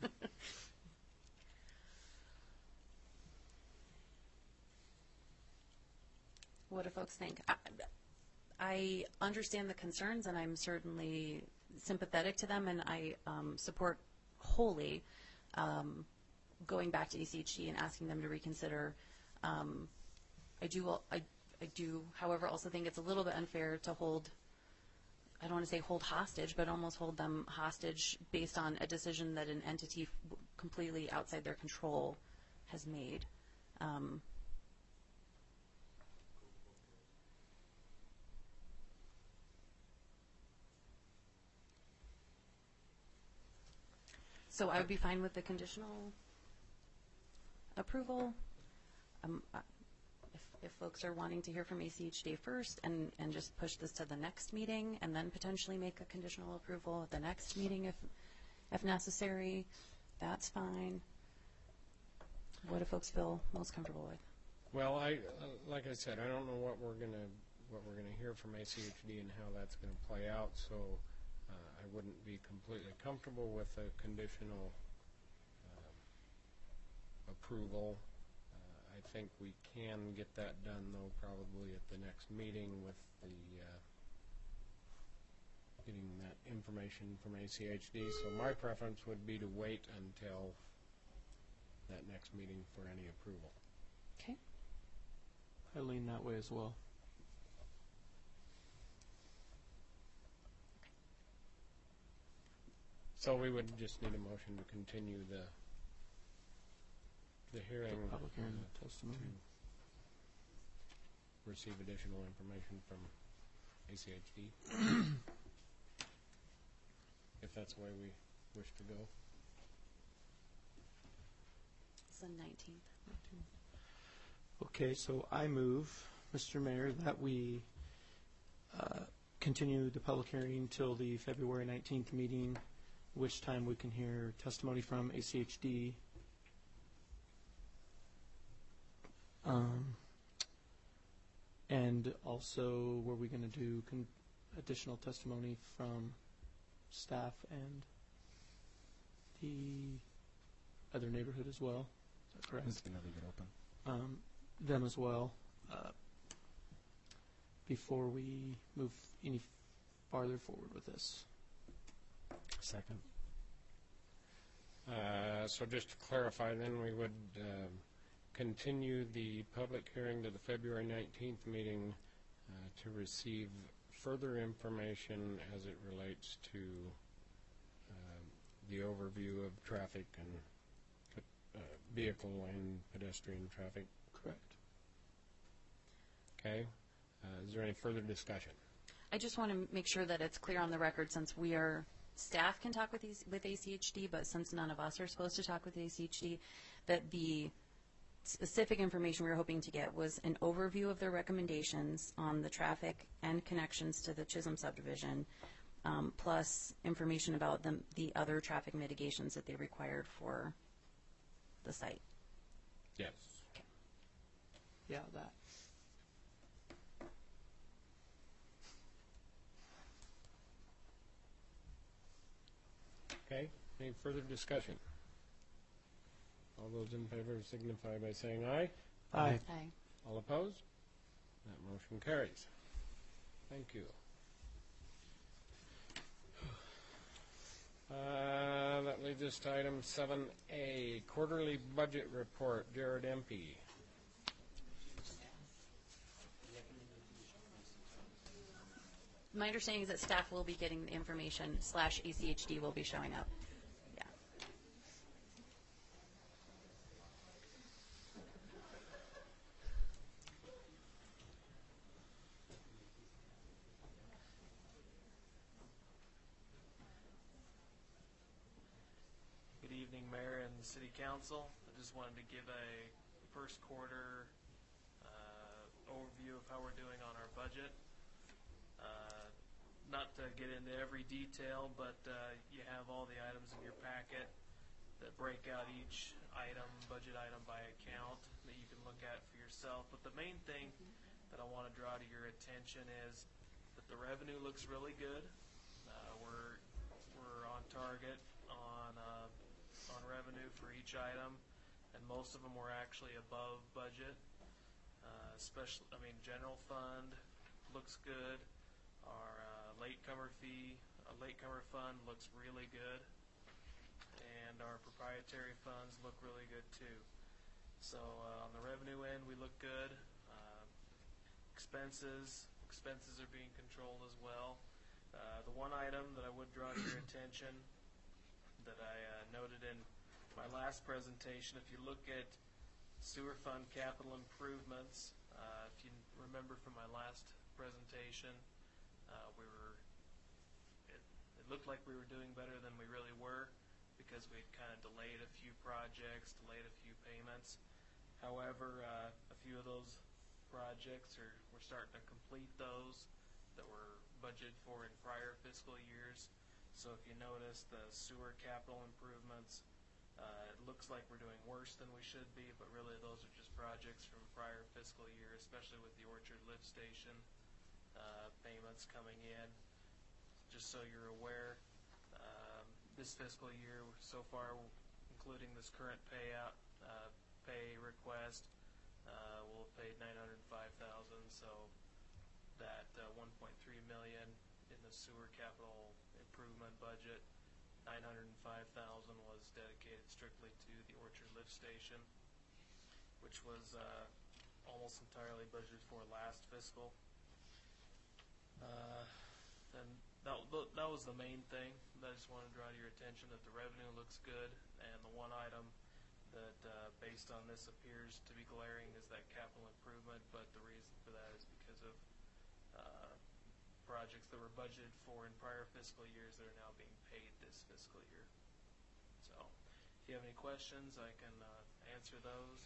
What do folks think? I understand the concerns, and I'm certainly sympathetic to them, and I support wholly going back to ACHD and asking them to reconsider. I do, however, also think it's a little bit unfair to hold, I don't want to say hold hostage, but almost hold them hostage based on a decision that an entity completely outside their control has made. So I would be fine with the conditional approval. If folks are wanting to hear from ACHD first and just push this to the next meeting and then potentially make a conditional approval at the next meeting if necessary, that's fine. What do folks feel most comfortable with? Well, like I said, I don't know what we're gonna hear from ACHD and how that's gonna play out. So I wouldn't be completely comfortable with a conditional approval. I think we can get that done, though, probably at the next meeting with the getting that information from ACHD. So my preference would be to wait until that next meeting for any approval. Okay. I lean that way as well. So we would just need a motion to continue the hearing, public hearing testimony, to receive additional information from ACHD, if that's the way we wish to go. It's the 19th. Okay, so I move, Mr. Mayor, that we continue the public hearing until the February 19th meeting, which time we can hear testimony from ACHD. And also, were we going to do additional testimony from staff and the other neighborhood as well? Is that correct? It's going to leave it open. Them as well, before we move any farther forward with this. Second. So just to clarify, then we would continue the public hearing to the February 19th meeting to receive further information as it relates to the overview of traffic and vehicle and pedestrian traffic. Correct. Okay. Is there any further discussion? I just want to make sure that it's clear on the record, since staff can talk with ACHD, but since none of us are supposed to talk with ACHD, that the specific information we were hoping to get was an overview of their recommendations on the traffic and connections to the Chisholm subdivision, plus information about the other traffic mitigations that they required for the site. Yes. Okay. Yeah, that. Okay. Any further discussion? All those in favor signify by saying aye. Aye. Aye. All opposed? That motion carries. Thank you. That leads us to item 7A, quarterly budget report. Jared Empey. My understanding is that staff will be getting the information / ACHD will be showing up. Yeah. Good evening, Mayor and the City Council. I just wanted to give a first quarter overview of how we're doing on our budget. Not to get into every detail, but you have all the items in your packet that break out each item, budget item by account that you can look at for yourself. But the main thing that I want to draw to your attention is that the revenue looks really good. We're on target on revenue for each item, and most of them were actually above budget. General fund looks good. Our latecomer fund looks really good, and our proprietary funds look really good too. So on the revenue end, we look good. Expenses are being controlled as well. The one item that I would draw to your attention that I noted in my last presentation, if you look at sewer fund capital improvements, if you remember from my last presentation, it looked like we were doing better than we really were because we'd kind of delayed a few projects, delayed a few payments. However, a few of those projects we're starting to complete those that were budgeted for in prior fiscal years. So if you notice the sewer capital improvements, it looks like we're doing worse than we should be, but really those are just projects from prior fiscal year, especially with the Orchard Lift Station payments coming in. Just so you're aware, this fiscal year so far, including this current pay request, we'll have paid $905,000. So that $1.3 million in the sewer capital improvement budget, $905,000 was dedicated strictly to the Orchard Lift Station, which was almost entirely budgeted for last fiscal. And that was the main thing that I just wanted to draw to your attention, that the revenue looks good, and the one item that based on this appears to be glaring is that capital improvement, but the reason for that is because of projects that were budgeted for in prior fiscal years that are now being paid this fiscal year. So if you have any questions, I can answer those.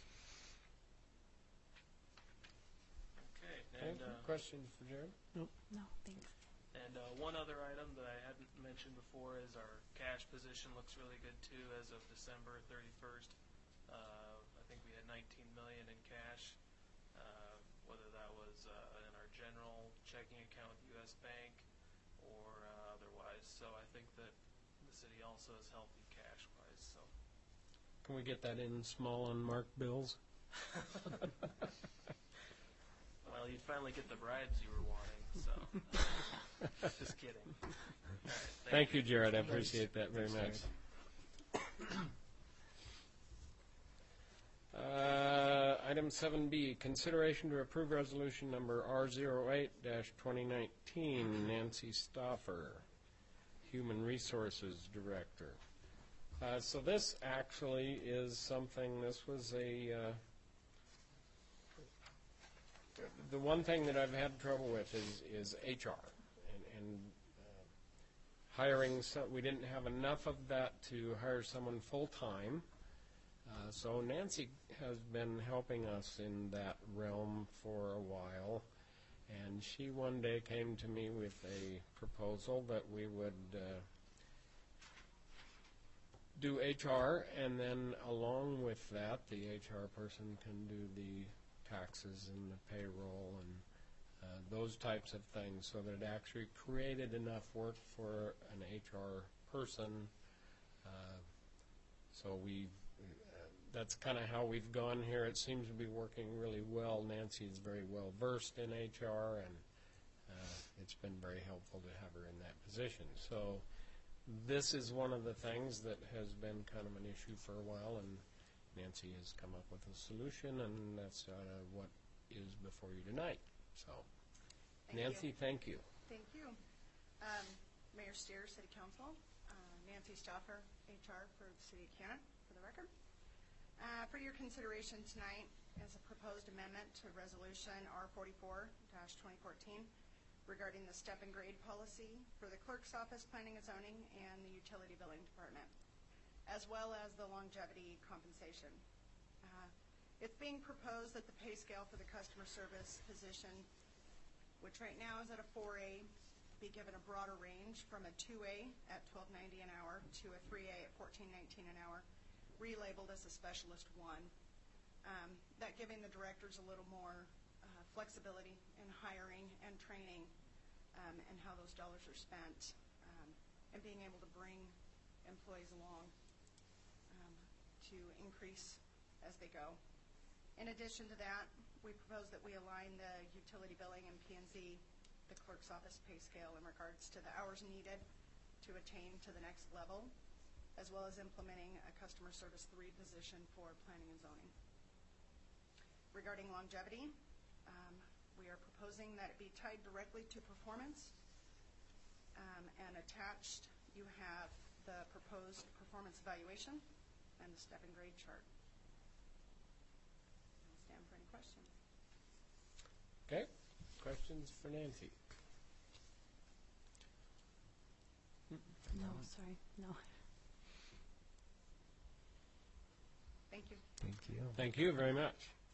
Okay. And questions for Jared? No, thanks. And one other item that I hadn't mentioned before is our cash position looks really good too as of December 31st. I think we had $19 million in cash, whether that was in our general checking account with U.S. Bank or otherwise. So I think that the city also is healthy cash-wise. So. Can we get that in small unmarked bills? Well, you'd finally get the bribes you were wanting, so. Just kidding. Right, thank you, Jared. I appreciate that very much. Item 7B, consideration to approve resolution number R08-2019, Nancy Stauffer, Human Resources Director. So this actually is something, this was the one thing that I've had trouble with is HR and hiring. We didn't have enough of that to hire someone full-time. So Nancy has been helping us in that realm for a while, and she one day came to me with a proposal that we would do HR, and then along with that, the HR person can do the taxes and the payroll and those types of things, so that it actually created enough work for an HR person. So that's kind of how we've gone here. It seems to be working really well. Nancy is very well versed in HR, and it's been very helpful to have her in that position. So this is one of the things that has been kind of an issue for a while, and Nancy has come up with a solution, and that's what is before you tonight. So, Nancy, thank you. Thank you. Mayor Steer, City Council. Nancy Stauffer, HR for the City of Cannon, for the record. For your consideration tonight is a proposed amendment to Resolution R44-2014 regarding the step and grade policy for the Clerk's Office, Planning and Zoning, and the Utility Billing Department, as well as the longevity compensation. It's being proposed that the pay scale for the customer service position, which right now is at a 4A, be given a broader range from a 2A at $12.90 an hour to a 3A at $14.19 an hour, relabeled as a Specialist 1. That giving the directors a little more flexibility in hiring and training and how those dollars are spent, and being able to bring employees along to increase as they go. In addition to that, we propose that we align the utility billing and P&Z, the clerk's office pay scale, in regards to the hours needed to attain to the next level, as well as implementing a customer service 3 position for planning and zoning. Regarding longevity, we are proposing that it be tied directly to performance, and attached you have the proposed performance evaluation and the step and grade chart. I'll stand for any questions. Okay. Questions for Nancy? No, sorry, no. Thank you. Thank you. Thank you very much.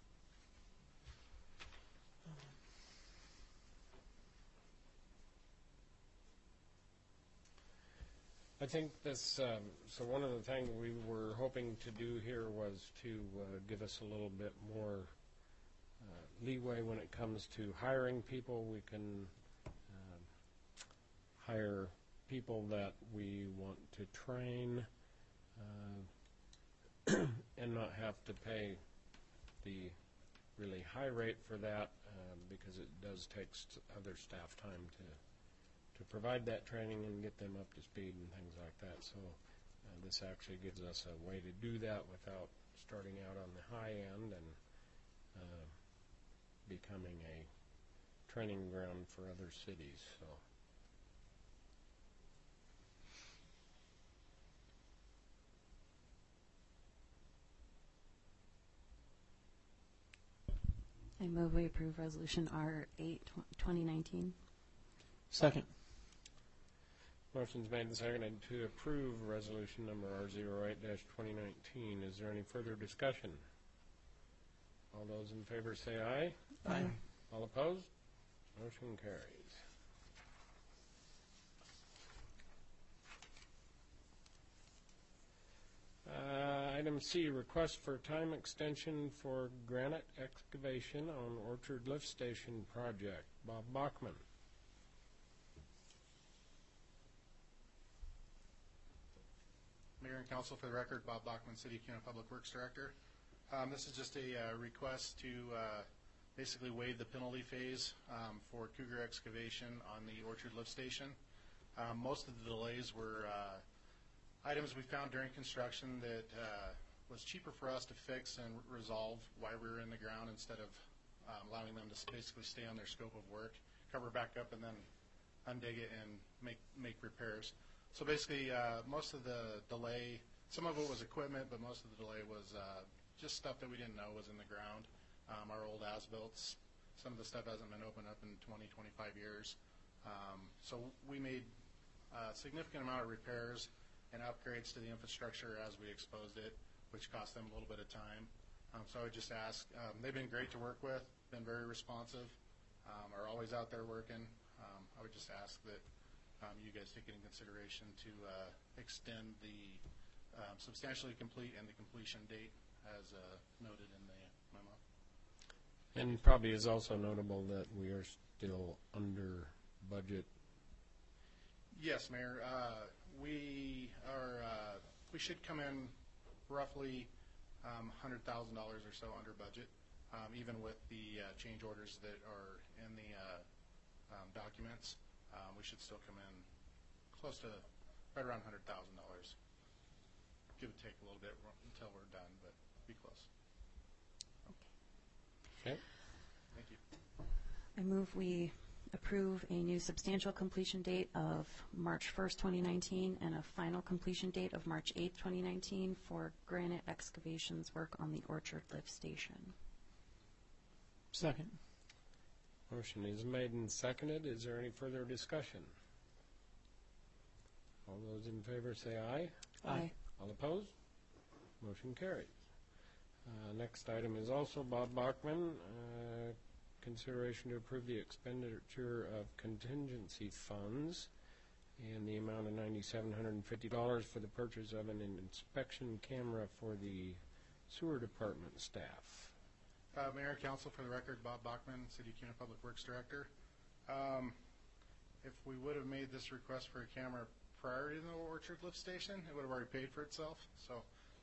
I think this, so one of the things we were hoping to do here was to give us a little bit more leeway when it comes to hiring people. We can hire people that we want to train and not have to pay the really high rate for that, because it does take other staff time to provide that training and get them up to speed and things like that. So this actually gives us a way to do that without starting out on the high end and becoming a training ground for other cities. So. I move we approve Resolution R8, 2019. Second. Motion's made and seconded to approve resolution number R08-2019. Is there any further discussion? All those in favor say aye. Aye. All opposed? Motion carries. Item C, request for time extension for granite excavation on Orchard Lift Station project. Bob Bachman. Mayor and Council, for the record, Bob Bachman, City of Cannon Public Works Director. This is just a request to basically waive the penalty phase for Cougar excavation on the Orchard Lift Station. Most of the delays were items we found during construction that was cheaper for us to fix and resolve while we were in the ground instead of allowing them to basically stay on their scope of work, cover back up, and then undig it and make repairs. So basically, most of the delay, some of it was equipment, but most of the delay was just stuff that we didn't know was in the ground. Our old as-built, some of the stuff hasn't been opened up in 20, 25 years. So we made a significant amount of repairs and upgrades to the infrastructure as we exposed it, which cost them a little bit of time. So I would just ask, they've been great to work with, been very responsive, are always out there working. I would just ask that you guys take it in consideration to extend the substantially complete and the completion date as noted in the memo. And probably is also notable that we are still under budget. Yes, Mayor. We should come in roughly $100,000 or so under budget, even with the change orders that are in the documents. We should still come in close to right around $100,000. Give or take a little bit until we're done, but be close. Okay. Thank you. I move we approve a new substantial completion date of March 1st, 2019, and a final completion date of March 8th, 2019 for granite excavations work on the Orchard Lift Station. Second. Motion is made and seconded. Is there any further discussion? All those in favor say aye. Aye. All opposed? Motion carries. Next item is also Bob Bachman. Consideration to approve the expenditure of contingency funds in the amount of $9,750 for the purchase of an inspection camera for the sewer department staff. Mayor, Council, for the record, Bob Bachman, City of Kuna Public Works Director. If we would have made this request for a camera prior to the Orchard Lift Station, it would have already paid for itself. So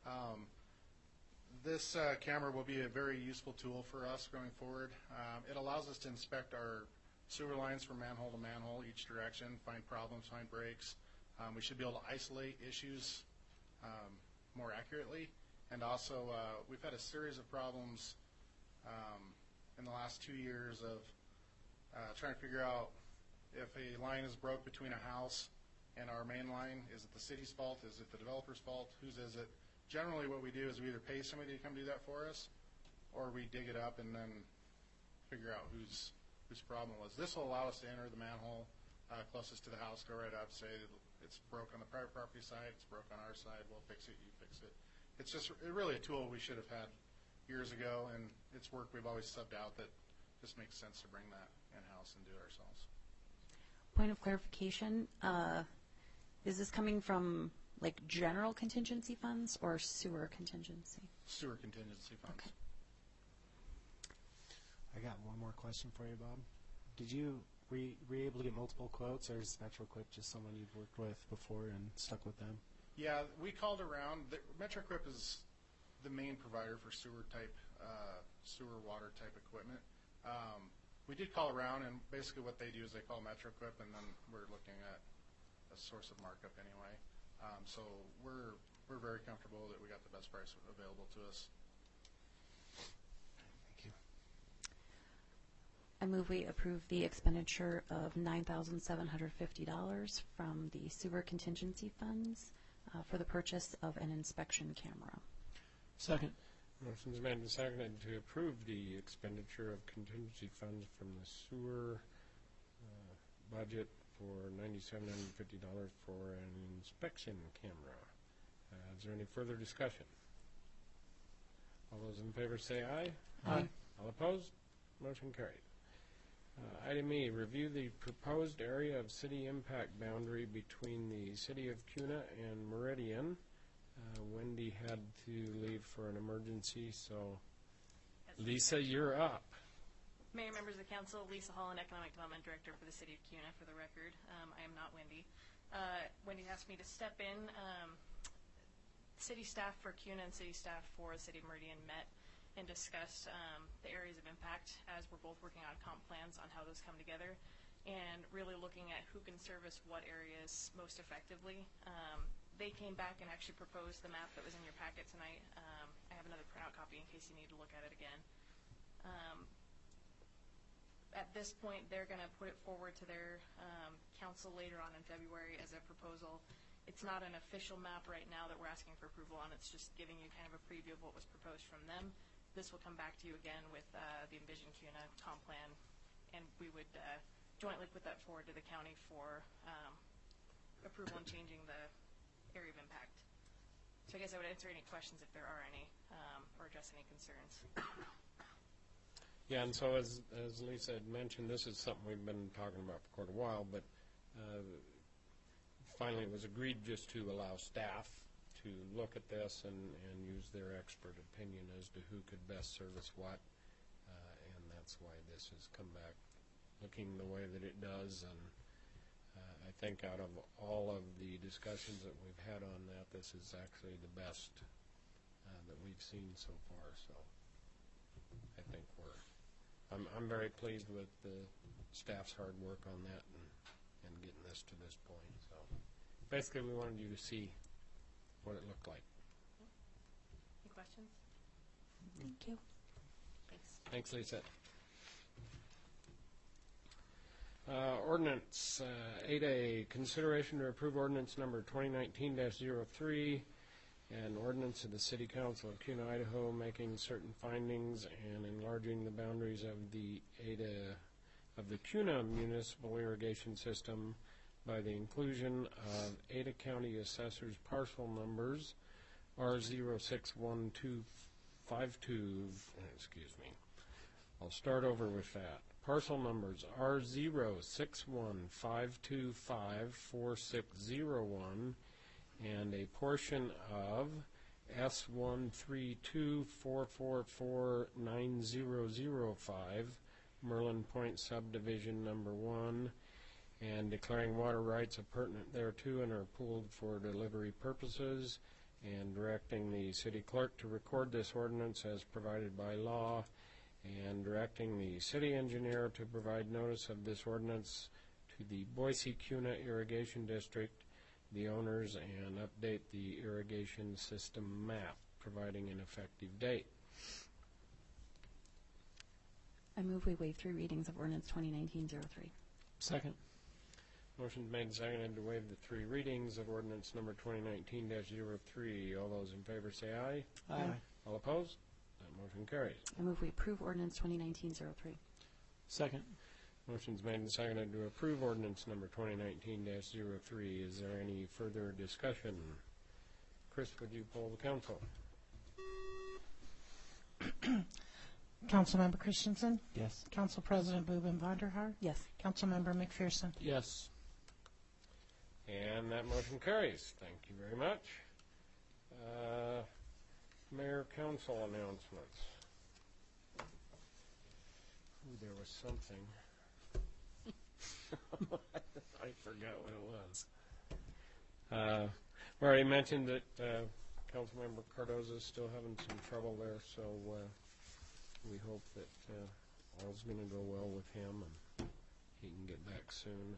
this camera will be a very useful tool for us going forward. It allows us to inspect our sewer lines from manhole to manhole each direction, find problems, find breaks. We should be able to isolate issues more accurately. And also, we've had a series of problems in the last 2 years of trying to figure out if a line is broke between a house and our main line. Is it the city's fault? Is it the developer's fault? Whose is it? Generally what we do is we either pay somebody to come do that for us, or we dig it up and then figure out whose problem it was. This will allow us to enter the manhole closest to the house, go right up, say it's broke on the private property side, it's broke on our side, we'll fix it, you fix it. It's just really a tool we should have had years ago, and it's work we've always subbed out that just makes sense to bring that in-house and do it ourselves. Point of clarification, is this coming from like general contingency funds or sewer contingency? Sewer contingency funds. Okay. I got one more question for you, Bob. Were you able to get multiple quotes, or is MetroQuip just someone you've worked with before and stuck with them? Yeah, we called around. MetroQuip is the main provider for sewer water type equipment. We did call around, and basically what they do is they call MetroQuip, and then we're looking at a source of markup anyway. So we're very comfortable that we got the best price available to us. Thank you. I move we approve the expenditure of $9,750 from the sewer contingency funds for the purchase of an inspection camera. Second. Motion is made and seconded to approve the expenditure of contingency funds from the sewer budget for $9,750 for an inspection camera. Is there any further discussion? All those in favor say aye. Aye. All opposed? Motion carried. Item E, review the proposed area of city impact boundary between the City of Kuna and Meridian. Wendy had to leave for an emergency, so Lisa, you're up. Mayor, members of council, Lisa Holland, Economic Development Director for the City of Kuna, for the record. I am not Wendy. Wendy asked me to step in. City staff for Kuna and city staff for the City of Meridian met and discussed the areas of impact as we're both working on comp plans on how those come together and really looking at who can service what areas most effectively. they came back and actually proposed the map that was in your packet tonight. I have another printout copy in case you need to look at it again. At this point, they're going to put it forward to their council later on in February as a proposal. It's not an official map right now that we're asking for approval on. It's just giving you kind of a preview of what was proposed from them. This will come back to you again with the Envision CUNA comp plan, and we would jointly put that forward to the county for approval and changing the area of impact. So I guess I would answer any questions if there are any, or address any concerns. Yeah, and so as Lisa had mentioned, this is something we've been talking about for quite a while, but finally it was agreed just to allow staff to look at this and use their expert opinion as to who could best service what, and that's why this has come back looking the way that it does. And I think out of all of the discussions that we've had on that, this is actually the best that we've seen so far. So I think I'm very pleased with the staff's hard work on that and getting this to this point. So basically, we wanted you to see what it looked like. Any questions? Thank you. Thanks. Thanks, Lisa. Ordinance 8A, consideration to approve ordinance number 2019-03, an ordinance of the City Council of Kuna, Idaho, making certain findings and enlarging the boundaries of the Kuna municipal irrigation system by the inclusion of Ada County Assessor's parcel numbers R06125, excuse me. I'll start over with that. Parcel numbers R061525460 and a portion of S132444905, Merlin Point Subdivision Number 1, and declaring water rights appurtenant thereto and are pooled for delivery purposes, and directing the city clerk to record this ordinance as provided by law, and directing the city engineer to provide notice of this ordinance to the Boise Kuna Irrigation District, the owners, and update the irrigation system map, providing an effective date. I move we waive 3 readings of ordinance 2019-03. Second. Motion made and seconded to waive the 3 readings of ordinance number 2019-03. All those in favor say aye. Aye. All opposed? That motion carries. I move we approve ordinance 2019-03. Second. Motion's made and seconded to approve ordinance number 2019-03. Is there any further discussion? Chris, would you poll the council? Councilmember Christensen? Yes. Council President Boobin Vonderhaar? Yes. Councilmember McPherson? Yes. And that motion carries. Thank you very much. Mayor council announcements. Ooh, there was something. I forgot what it was. We already mentioned that Councilmember Cardoza is still having some trouble there, so we hope that all's going to go well with him and he can get back soon.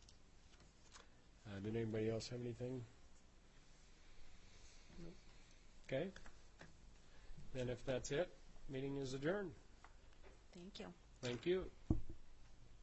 Did anybody else have anything? Nope. Okay. Then if that's it, meeting is adjourned. Thank you. Thank you.